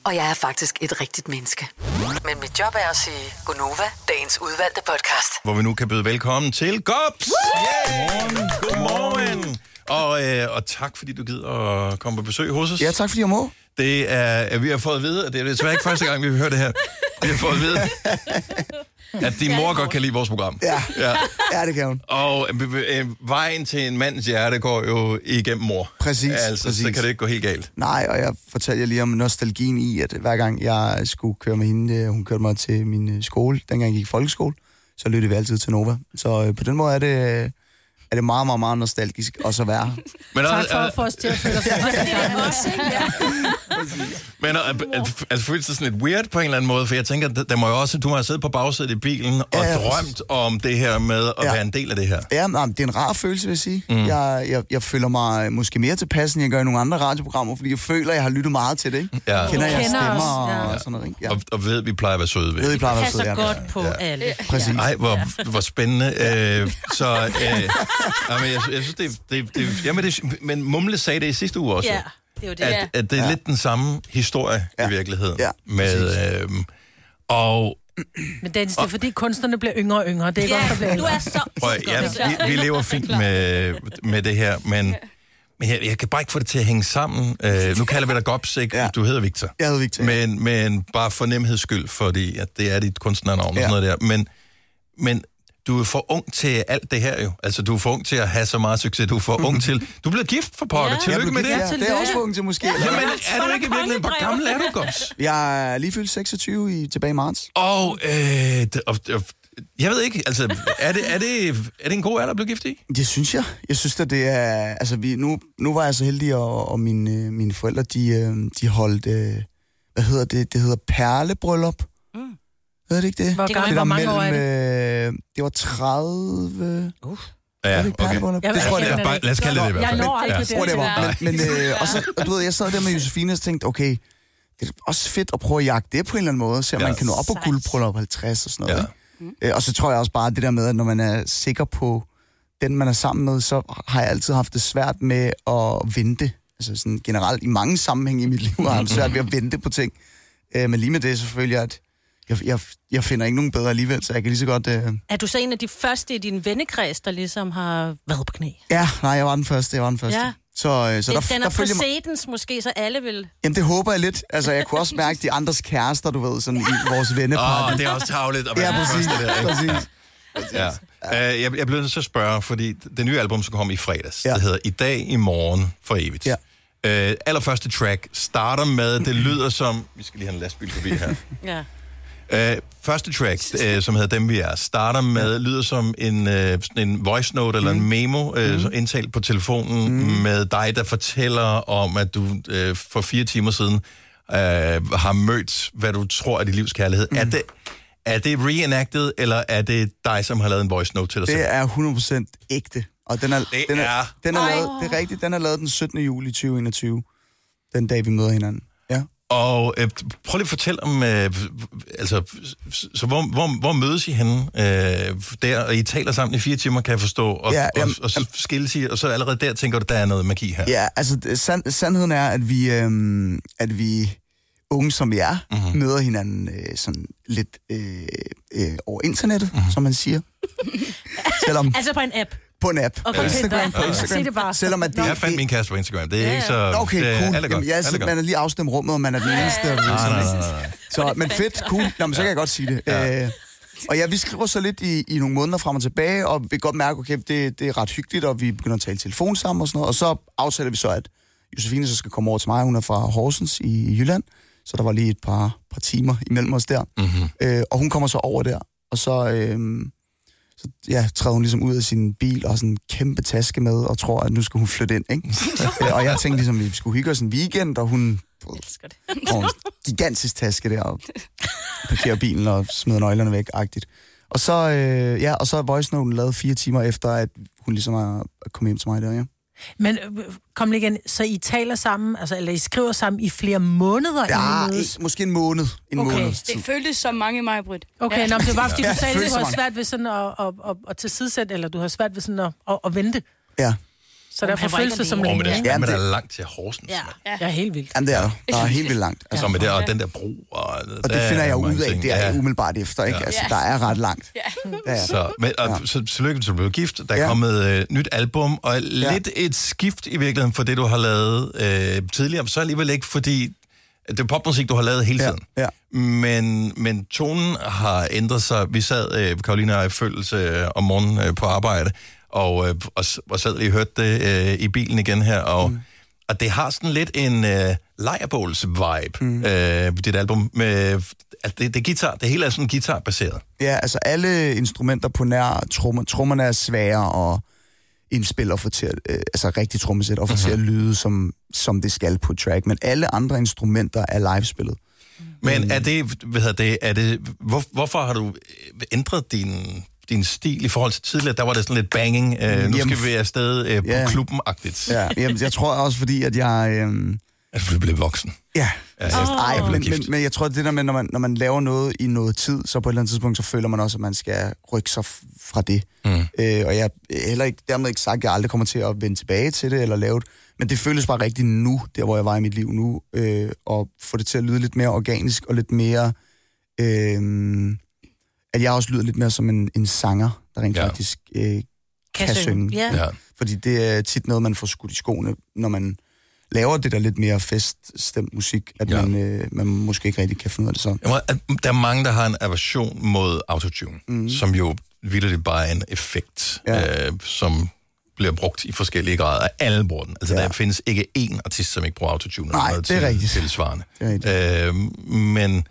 Og jeg er faktisk et rigtigt menneske. Men mit job er at sige Gonova, dagens udvalgte podcast. Hvor vi nu kan byde velkommen til Gops. Yeah! Godmorgen. Og, øh, og tak, fordi du gider at komme på besøg hos os. Ja, tak fordi jeg må. Det er, at vi har fået at vide, at det er desværre ikke første gang, vi hører det her. Vi har fået at vide, at din mor godt kan lide vores program. Ja, ja. ja det kan hun. Og øh, vejen til en mands hjerte går jo igennem mor. Præcis, altså, præcis. Så kan det ikke gå helt galt. Nej, og jeg fortalte jer lige om nostalgien i, at hver gang jeg skulle køre med hende, hun kørte mig til min skole, dengang jeg gik i folkeskole, så lyttede vi altid til Nova. Så øh, på den måde er det... er det meget, meget, meget nostalgisk også at være her. Men, tak for at få os til at føle os. Men altså føles det sådan lidt weird på en eller anden måde, for jeg tænker, der må jo også, du har siddet på bagsædet i bilen og ja, drømt om det her med at ja. være en del af det her. Ja, nej, det er en rar følelse, vil jeg sige. Mm. Jeg, jeg, jeg føler mig måske mere tilpas, end jeg gør i nogle andre radioprogrammer, fordi jeg føler, at jeg har lyttet meget til det, ikke? Ja. Kender jeg stemmer ja. og sådan noget, ja. og, og ved, at vi plejer at være søde ved. Ved, vi plejer at være søde, ja. Passer godt på ja. alle. Præcis. Ej, hvor, hvor spændende. Øh, så, øh, jamen, jeg, jeg synes, det, det, det, jamen, det, men Mumle sagde det i sidste uge også. Ja, det er jo det. At, at det er ja. lidt den samme historie ja. i virkeligheden. Ja, med, øh, og... Men Dennis, det er fordi kunstnerne bliver yngre og yngre. Det er ja, godt, der du er så... Prøv, ja, vi, vi lever fint med, med det her, men... Men jeg, jeg kan bare ikke få det til at hænge sammen. Uh, nu kalder vi dig Gops, ikke? Ja. Du hedder Victor. Jeg hedder Victor. Men, men bare for nemheds skyld, fordi at det er dit kunstnernavn ja. og sådan noget der. Men, men du er for ung til alt det her jo. Altså, du er for ung til at have så meget succes. Du er for ung til... Du er blevet gift for pokker. Ja. Tillykke med det. Ja, det er også for ung til måske. Jamen, er du ikke virkelig... Hvor gammel er du, Gops? Jeg er lige fyldt seksogtyve i, tilbage i marts. Og... Øh, det, og, og jeg ved ikke, altså, er det, er, det, er det en god alder at blive gift i? Det synes jeg. Jeg synes, at det er... Altså, vi, nu, nu var jeg så heldig, og, og mine, mine forældre, de, de holdt... Hvad hedder det? Det hedder perlebryllup. Mm. Ved det ikke det? Hvor, gammel, hvor mange år er det? Øh, det var tredive... Uh. Ja, det okay. Det tror jeg, jeg, lad os kalde det det i hvert fald. Jeg når ikke det. Jeg det var. Men, men, øh, og, så, og du ved, jeg sad der med Josefine og tænkte, okay, det er også fedt at prøve at jagte det på en eller anden måde, så ja. man kan nå op på guldbryllup halvtreds og sådan noget. Ja. Mm. Øh, og så tror jeg også bare, det der med, at når man er sikker på den, man er sammen med, så har jeg altid haft det svært med at vente. Altså sådan generelt i mange sammenhænge i mit liv har jeg haft svært ved at vente på ting. Øh, men lige med det, så føler jeg, at Jeg, jeg, jeg finder ikke nogen bedre alligevel, så jeg kan lige så godt... Øh... Er du så en af de første i din vennekreds, der ligesom har været på knæ? Ja, nej, jeg var den første, jeg var den første. Ja. Så, øh, så det, der, den er der følger præcedens måske, så alle vil... Jamen, det håber jeg lidt. Altså, jeg kunne også mærke de andres kærester, du ved, sådan i vores venneparty. Åh, oh, det er også tarveligt at være ja, den præcis, første der, ikke? Præcis. Ja. Uh, jeg, jeg blev nødt til at spørge, fordi det nye album, som kom i fredags, ja. det hedder I dag, i morgen, for evigt. Ja. Uh, allerførste track starter med, det lyder som... Vi skal lige have en lastbil forbi her. Ja. Uh, første track, uh, som hedder Dem Vi Er, starter med, lyder som en, uh, en voice note eller mm. en memo, uh, mm. indtalt på telefonen mm. med dig, der fortæller om, at du uh, for fire timer siden uh, har mødt, hvad du tror er dit livs kærlighed. Mm. Er det, er det reenacted, eller er det dig, som har lavet en voice note til dig selv? Det er hundrede procent ægte. Og den er, det den er, er... Den er lavet, det er rigtigt, den er lavet den syttende juli tyve enogtyve. Den dag, vi møder hinanden. Ja. Og øh, prøv lige at fortælle om, øh, altså, så hvor, hvor, hvor mødes I henne øh, der, og I taler sammen i fire timer, kan jeg forstå, og, ja, jamen, og, og så skilles I, og så allerede der tænker du, der er noget magi her. Ja, altså sand, sandheden er, at vi, øh, at vi unge, som vi er, mm-hmm. møder hinanden øh, sådan lidt øh, øh, over internettet, mm-hmm. som man siger. Selvom, altså på en app? På en app. Okay, på Instagram. På Instagram. Det bare. Selvom at det, jeg fandt min kæreste på Instagram. Det er ja, ikke så... Okay, det, cool. Alle godt. Jamen, jeg, man er lige afstemt rummet, og man er den eneste. Ja, ja, ja. Nej, nej, nej. Så, men fedt, cool. Jamen, så kan jeg godt sige det. Ja. Øh, og ja, vi skriver så lidt i, i nogle måneder frem og tilbage, og vi kan godt mærke, okay, det, det er ret hyggeligt, og vi begynder at tale telefon sammen og sådan noget. Og så aftaler vi så, at Josefine så skal komme over til mig. Hun er fra Horsens i Jylland, så der var lige et par, par timer imellem os der. Mm-hmm. Øh, og hun kommer så over der, og så... Øh, Så ja, træder hun ligesom ud af sin bil og har sådan en kæmpe taske med, og tror, at nu skal hun flytte ind, ikke? Og jeg tænkte ligesom, at vi skulle hygge os en weekend, og hun får en gigantisk taske der, og parkerer bilen og smider nøglerne væk-agtigt. Og så, øh, ja, og så er voice noten lavet fire timer efter, at hun ligesom er kommet hjem til mig der, ja. Men kom lige igen, så I taler sammen, altså, eller I skriver sammen i flere måneder? Ja, i, måske en måned. En okay. måneds tid. Det føltes som mange mig, Britt. Okay, ja. Nå, det var fordi ja, du sagde, at du har svært ved sådan at, at, at, at tilsidesætte, eller du har svært ved sådan at, at, at vente. Ja. Så derfor føles det som længe. længe. Men det er, men der er langt til Horsens. Ja, ja, helt vildt. Jamen, det er der. Der er helt vildt landt. Altså, med det, og den der bro. Og, og det finder jeg ud af, det er ja. umiddelbart efter, ikke? Ja. Altså, der er ret langt. Ja. Ja. Så, men, og, ja. så, så lykke til, du blev gift. Der er ja. kommet øh, nyt album, og lidt ja. et skift i virkeligheden for det, du har lavet øh, tidligere. Så alligevel ikke, fordi det er popmusik, du har lavet hele tiden. Ja. Ja. Men, men tonen har ændret sig. Vi sad, øh, Karoline og jeg, følelse øh, om morgenen øh, på arbejde, og, øh, og, og sad lige og hørte det øh, i bilen igen her, og, mm. og det har sådan lidt en øh, lejrebåls-vibe, mm. øh, dit album. Med, altså det, det er guitar, det hele er sådan guitarbaseret. Ja, altså alle instrumenter på nær trommer, trommerne er svære og indspille og få til at, øh, altså rigtig trommesæt, og få mm-hmm. til at lyde, som, som det skal på track. Men alle andre instrumenter er livespillet. Men er det, hvad hedder det, er det, hvor, hvorfor har du ændret din, din stil i forhold til tidligere? Der var det sådan lidt banging, øh, nu skal vi afsted øh, på ja. klubben-agtigt. Ja, jamen, jeg tror også, fordi at jeg... Øh, altså, du blev voksen. Ja, ja altså, oh. ej, men, men, men jeg tror, det der med, når man, når man laver noget i noget tid, så på et eller andet tidspunkt, så føler man også, at man skal rykke sig fra det. Mm. Øh, og jeg heller ikke, dermed ikke sagt, at jeg aldrig kommer til at vende tilbage til det, eller lave det. Men det føles bare rigtigt nu, der hvor jeg var i mit liv nu, øh, og få det til at lyde lidt mere organisk, og lidt mere... Øh, at jeg også lyder lidt mere som en, en sanger, der rent ja. faktisk øh, kan, kan synge. Ja. Ja. Fordi det er tit noget, man får skudt i skoene, når man laver det der lidt mere feststemt musik, at ja. man, øh, man måske ikke rigtig kan finde ud af det så. Der er mange, der har en aversion mod autotune, mm. som jo vildt bare er en effekt, ja. øh, som bliver brugt i forskellige grader. Alle bruger den. Altså, ja. der findes ikke én artist, som ikke bruger autotune. Nej, det er rigtigt. Tilsvarende. Det er rigtigt. Øh, men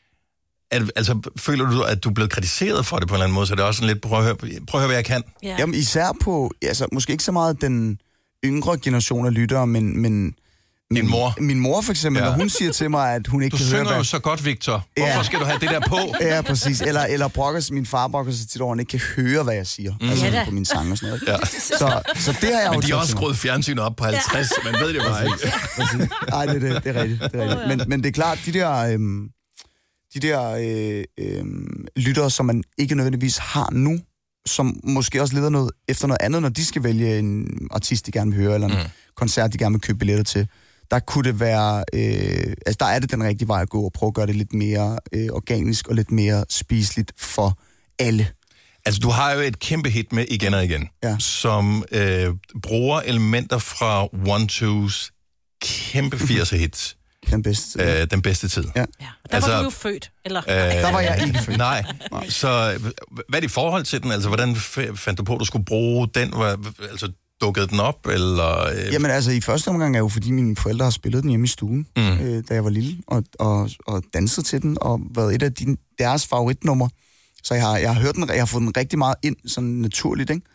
at, altså, føler du, at du er blevet kritiseret for det på en eller anden måde, så det er også sådan lidt, prøv at høre, prøv at høre hvad jeg kan? Ja. Jamen, især på, altså, måske ikke så meget den yngre generation af lyttere, men... men Min mor? Min mor for eksempel, ja. når hun siger til mig, at hun ikke du kan høre... Du synger jo så godt, Victor. Hvorfor ja. skal du have det der på? Ja, præcis. Eller, eller brokker, min far brokker sig tit over, at han ikke kan høre, hvad jeg siger. Mm. Altså ja, på mine sange og sådan noget. Ja. Så, så det har jeg jo... Men de har også skruet fjernsynet op på halvtreds, ja. man ved det bare ikke. Nej, det, det, det er rigtigt. Det er rigtigt. Men, men det er klart, de der... Øhm, de der øh, øh, lyttere, som man ikke nødvendigvis har nu, som måske også leder noget efter noget andet, når de skal vælge en artist, de gerne vil høre, eller en mm. koncert, de gerne vil købe billetter til. Der kunne det være, øh, altså der er det den rigtige vej at gå, og prøve at gøre det lidt mere øh, organisk, og lidt mere spiseligt for alle. Altså, du har jo et kæmpe hit med igen og igen, ja. som øh, bruger elementer fra one-twos kæmpe firser hits. Den bedste, øh, den bedste tid. Ja. Ja. Der altså, var du jo født, eller? Øh, der var jeg ikke født. Nej. Så hvad er det i forhold til den? Altså, hvordan fandt du på, at du skulle bruge den? Var, altså, dukkede den op, eller... Øh... Jamen, altså, i første omgang er jo, fordi mine forældre har spillet den hjemme i stuen, mm. øh, da jeg var lille, og, og, og danset til den, og været et af de, deres favoritnumre. Så jeg har, jeg har hørt den, jeg har fået den rigtig meget ind, sådan naturligt, ikke?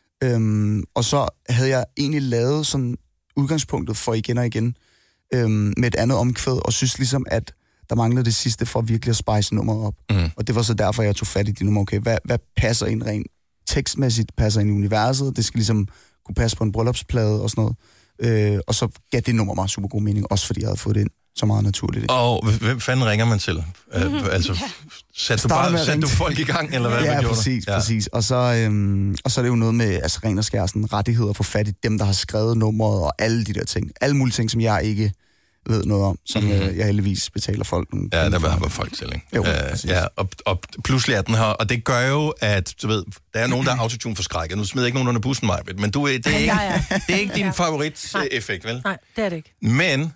Øhm, og så havde jeg egentlig lavet sådan udgangspunktet for igen og igen, Øhm, med et andet omkvæd, og synes ligesom, at der manglede det sidste for virkelig at spice nummeret op. Mm. Og det var så derfor, jeg tog fat i de nummer. Okay, hvad, hvad passer ind rent tekstmæssigt, passer ind i universet? Det skal ligesom kunne passe på en bryllupsplade og sådan noget. Øh, og så gav det nummer mig super god mening, også fordi jeg havde fået det ind så meget naturligt. Ikke? Og hvem fanden ringer man til? Mm-hmm. Uh, altså, satte du, bare, satte du folk i gang, eller hvad ja, man gjorde? Præcis, ja, præcis. Og så, øhm, og så er det jo noget med altså, ren og skær, sådan, rettigheder at få fat i dem, der har skrevet nummeret, og alle de der ting. Alle mulige ting, som jeg ikke ved noget om, som mm-hmm. øh, jeg heldigvis betaler folk nogle. Ja, der var folk til, ikke? Jo, uh, ja, og, og pludselig er den her, og det gør jo, at du ved, der er nogen, der er autotune forskrækket. Nu smider jeg ikke nogen under bussen, Majbrit, men du, det, er ikke, ja, ja. det er ikke din favorit-effekt, vel? Nej, det er det ikke. Men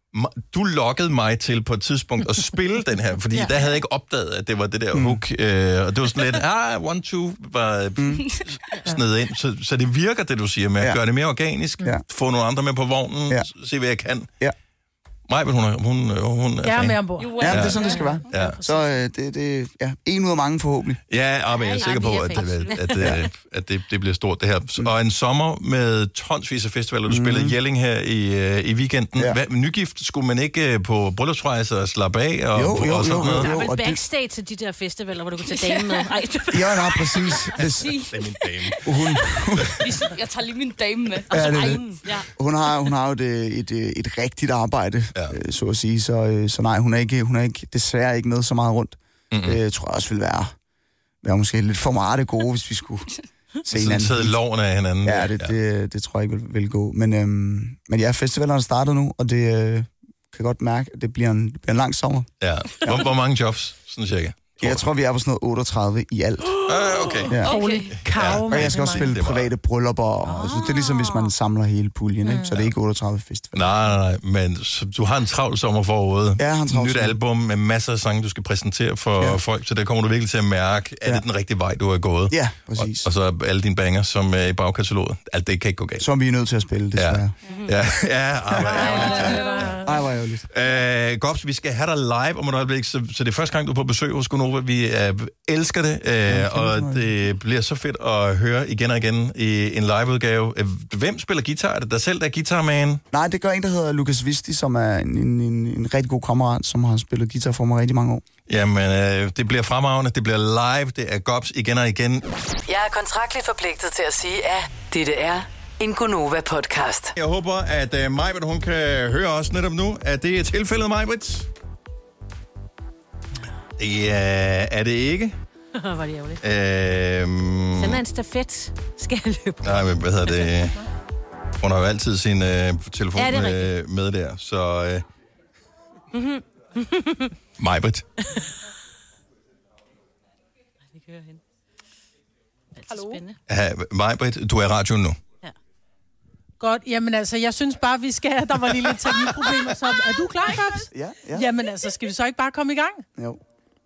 du lokkede mig til på et tidspunkt at spille den her, fordi ja. der havde jeg ikke opdaget, at det var det der hook, mm. øh, og det var sådan lidt, ah, one, two var mm. snedet ind, så, så det virker, det du siger med at ja. gøre det mere organisk, ja. få nogle andre med på vognen, ja. se hvad jeg kan. Ja. Majbrit, hun er, hun, hun er Jeg er fan. med ombord. Ja, det er sådan, det skal være. Ja. Så øh, det, det ja, en ud af mange forhåbentlig. Ja, men jeg er sikker på, at, at, at, at, at det, det bliver stort, det her. Og en sommer med tonsvis af festivaler. Du mm. spillede Jelling her i, i weekenden. Ja. Hvad, nygift, skulle man ikke på bryllupsrejse og slappe af? Og, jo, jo, og sådan jo, noget? jo, jo. Der er vel backstage til de der festivaler, hvor du kan tage dame med. Ej, ja, nej, præcis. Hvis, det er min dame. Hun, jeg tager lige min dame med. Ja, det, det. Ja. Hun har, hun har jo et, et, et rigtigt arbejde, ja. så at sige. Så, så nej, hun er, ikke, hun er ikke, desværre ikke med så meget rundt. Mm-hmm. Jeg tror også, ville være, være måske lidt for meget det gode, hvis vi skulle se Sådan hinanden. taget loven af hinanden. Ja, det, det, det tror jeg ikke vil, vil gå. Men, øhm, men ja, festivalerne er startet nu, og det øh, kan godt mærke, at det bliver en, det bliver en lang sommer. Ja. Hvor, hvor mange jobs, sådan cirka? Jeg tror, vi er på sådan noget otteogtredive i alt. Uh, okay. Ja. Holy cow, Ja. Og jeg skal også spille private bryllupper, og så det er ligesom, hvis man samler hele puljen, ikke? Så det er ikke otteogtredive festivaler. Nej, nej, nej, men så, du har en travl sommer forude. Ja, jeg har en travl Nyt sommer. album med masser af sange, du skal præsentere for ja. folk, så der kommer du virkelig til at mærke, er Ja. det den rigtige vej, du er gået? Ja, præcis. Og, og så alle dine banger, som er i bagkataloget. Alt det kan ikke gå galt. Som vi er nødt til at spille, desværre. Ja, ja, ej, hvor ærgerligt. Ej, hvor ærgerligt. Øh, Gobs, vi skal have dig live om et øjeblik, så, så det er første gang, du er på besøg hos Gonova. Vi øh, elsker det, øh, ja, og det bliver så fedt at høre igen og igen i en liveudgave. Hvem spiller guitar? Er det dig selv, der er guitarman? Nej, det gør en, der hedder Lukas Visti, som er en, en, en, en rigtig god kammerat, som har spillet guitar for mig rigtig mange år. Jamen, øh, det bliver fremragende, det bliver live, det er Gobs igen og igen. Jeg er kontraktligt forpligtet til at sige, at dette er en Gonova-podcast. Jeg håber, at øh, Majbrit, hun kan høre os netop nu, at det er tilfældet, Majbrit. Det er, er det ikke. Var det ærgerligt. Øhm, Send mig en stafet. Skal jeg løbe? nej, men hvad hedder det? Hun har jo altid sin øh, telefon Ja, det er med, med der, så... Øh, Majbrit. Hallo? Spændende. Ja, Majbrit, du er i radioen nu. Godt, jamen altså, jeg synes bare, vi skal... Der var lige lidt teknikproblemer, så er du klar, Gobs? Ja, ja. Jamen altså, skal vi så ikke bare komme i gang? Jo.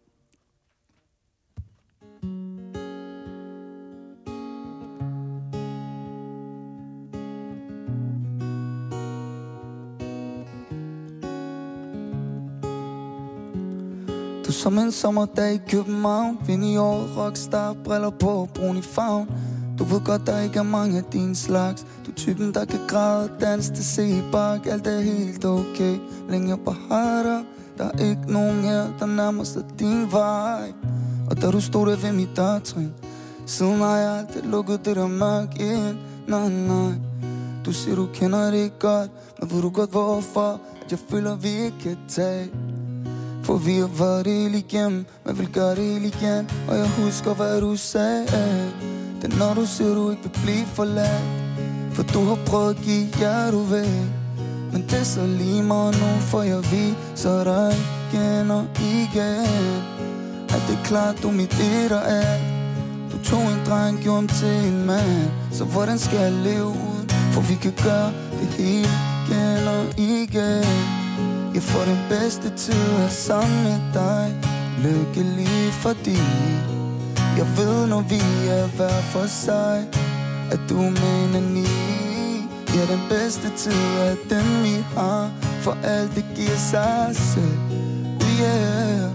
Du som en sommerdag i København, vind i år, rockstar, briller på, brun i farven. Du ved godt, der ikke er mange af din slags. Du er typen, der kan græde, danse til se i bak. Alt er helt okay, længe jeg bare har dig. Der er ikke nogen her, der nærmer sig din vej. Og da du stod der ved mit dørtrin, siden har jeg altid lukket det der mørk ind. Nej, nej, du siger du kender det godt, men ved du godt hvorfor, at jeg føler vi ikke kan tage. For vi har været det hele igennem, men vil gøre det hele igen. Og jeg husker hvad du sagde, det er når du siger du ikke vil blive forladt. For du har prøvet at give jer du væk, men det er så lige meget nu, for jeg viser dig igen og igen. At det er klart du er mit et og alt. Du tog en dreng, gjorde ham til en mand. Så hvordan skal jeg leve ud, for vi kan gøre det hele igen og igen. Jeg får den bedste tid her sammen med dig, lykkelig fordi jeg ved når vi er hver for sig, at du mener ni. Ja, den bedste tid er den vi har, for alt det giver sig selv. Oh yeah.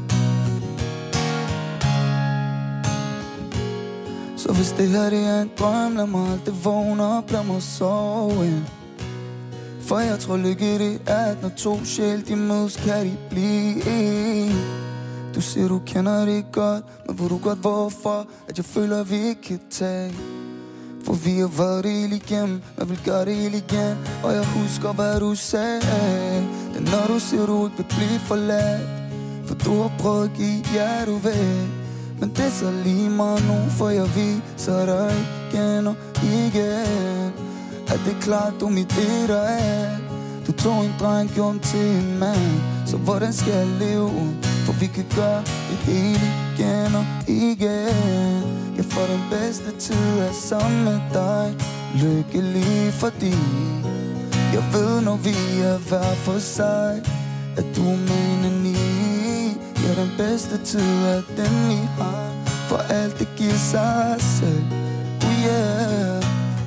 Så hvis det her det er en drøm, lad mig aldrig vågne op, lad mig sove ind. For jeg tror lykke det er, at når to sjæl de mødes, kan de blive en. Du siger du kender det godt, men ved du godt hvorfor, at jeg føler at vi ikke kan tage. For vi har været det hele igennem, men vil gøre det hele igen. Og jeg husker hvad du sagde, det er når du siger du ikke vil blive forladt. For du har prøvet at give jer du væk, men det er så lige meget nu, for jeg viser dig igen og igen. At det er klart du er mit et og alt. Du tog en dreng, gjorde ham til en mand. Så hvordan skal jeg leve ud, for vi kan gøre det hele igen og igen. Jeg får den bedste tid af sammen med dig, lykkelig fordi jeg ved når vi er hver for sig, at du mener ni. Ja, den bedste tid er den vi har, for alt det giver sig selv. Oh yeah.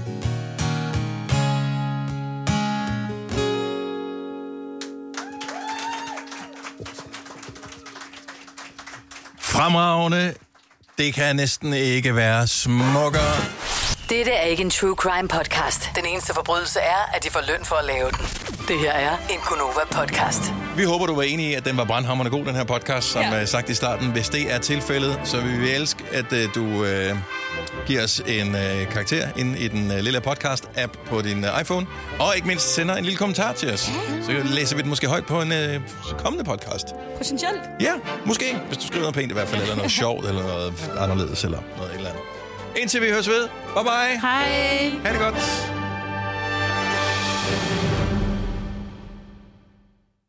Fremragende. Det kan næsten ikke være smukkere. Dette er ikke en true crime podcast. Den eneste forbrydelse er, at de får løn for at lave den. Det her er en Gonova-podcast. Vi håber, du var enig i, at den var brandhamrende god, den her podcast, som ja. sagt i starten. Hvis det er tilfældet, så vil vi elske, at uh, du uh, giver os en uh, karakter ind i den uh, lille podcast-app på din uh, iPhone. Og ikke mindst sender en lille kommentar til os. Så læser vi den måske højt på en uh, kommende podcast. Potentielt. Ja, måske. Hvis du skriver noget pænt i hvert fald, eller noget sjovt, eller noget anderledes, eller noget eller andet. Indtil vi høres ved. Bye bye. Hej. Ha' det godt.